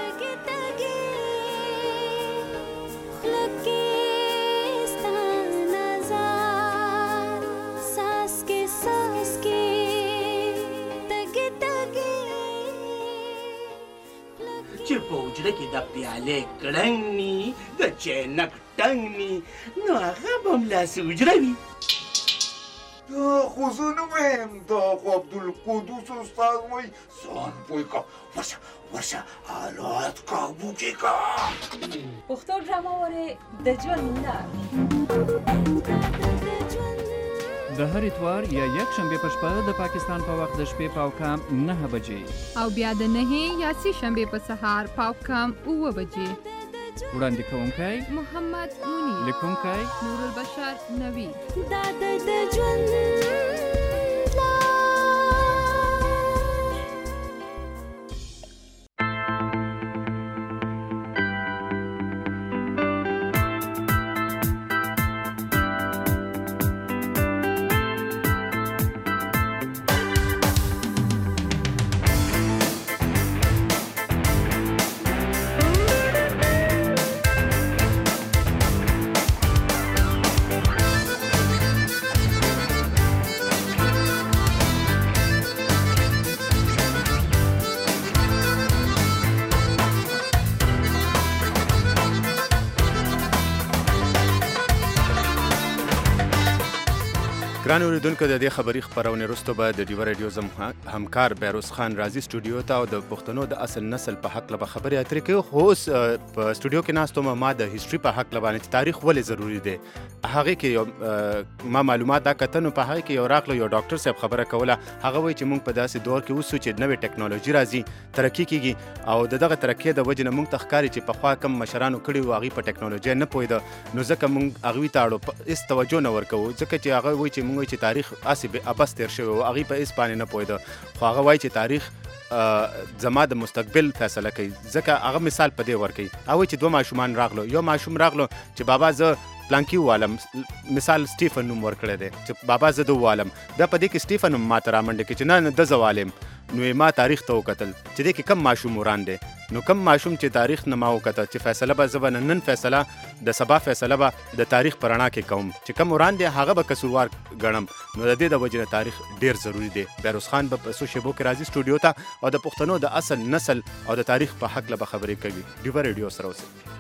چې په حجره کې د پیالې کړنګ ني د چینک ټنګ ني نو هغه به همداسې حجره وي. دا خو زه نه وایم، دا خو عبدالقدوس استاد وایي ځان پوه کړه. ورشه ورشه حالات قابو کې کړه. پښتو ډرامه وارې د ژوند لار د هر اتوار یا یک شنبه په شپه د پاکستان په وخت د شپې پاو کام نه بجې او بیا د نهې یا سې شنبه په سهار پاو کام اوه بجې. وړاندې کوونکی محمد منیر، لیکونکی نور البشر نوید. دا د ژوند ګران اوریدونکو د دې خبري خپرونې وروسته به د ډیوه رادیو زم همکار بیروز خان راځي سټوډیو ته او د پښتنو د اصل نسل په حق له خبرې اترې کوي. خو اوس په سټوډیو کې ناست وم، ما د هیستوري په حق له باندې چې تاریخ ولې ضروري دی هغې کې یو ما معلومات دا کته نو په هغې کې یو راغله یو ډاکټر صاحب خبره کوله. هغه وایي چې موږ په داسې دور کې اوسو چې نوې ټکنالوژي راځي، ترقي کېږي او د دغه ترقۍ د وجې نه موږ ته ښکاري چې پخوا کم مشرانو کړي وو هغوی په ټکنالوژۍ نه پوهېده، نو ځکه موږ هغوی ته اړو هېڅ توجه نه ورکوو، ځکه چې هغه وایي چې موږ وایي چې تاریخ هسې ابس تېر شوی و، هغوی په هېڅ باندې نه پوهېده. خو هغه وایي چې تاریخ زما د مستقبل فیصله کوي، ځکه هغه مثال په دې ورکوي. هغه وایي چې دوه ماشومان راغلو، یو ماشوم راغلو چې بابا زه پلانکي ووالم، مثال سټیفن نوم ورکړی دی چې بابا زه ده ووالم، بیا په دې کې سټیفن هم ماته رامنډه کړي چې نه نه ده زه والم. نو ما تاریخ ته وکتل چې دې کې کم ماشوم وران دی نو کم ماشوم چې تاریخ نه ما وکته چې فیصله به زه به نن فیصله د سبا فیصله به د تاریخ په رڼا کې کوم چې کم وران دی هغه به قصوروار ګڼم نو د دې د وجې نه تاریخ ډېر ضروري دی. بیروز خان به په څو شیبو کې راځي سټوډیو ته او د پښتنو د اصل نسل او د تاریخ په هکله به خبرې کوي. ډیوه ریډیو سره اوسئ.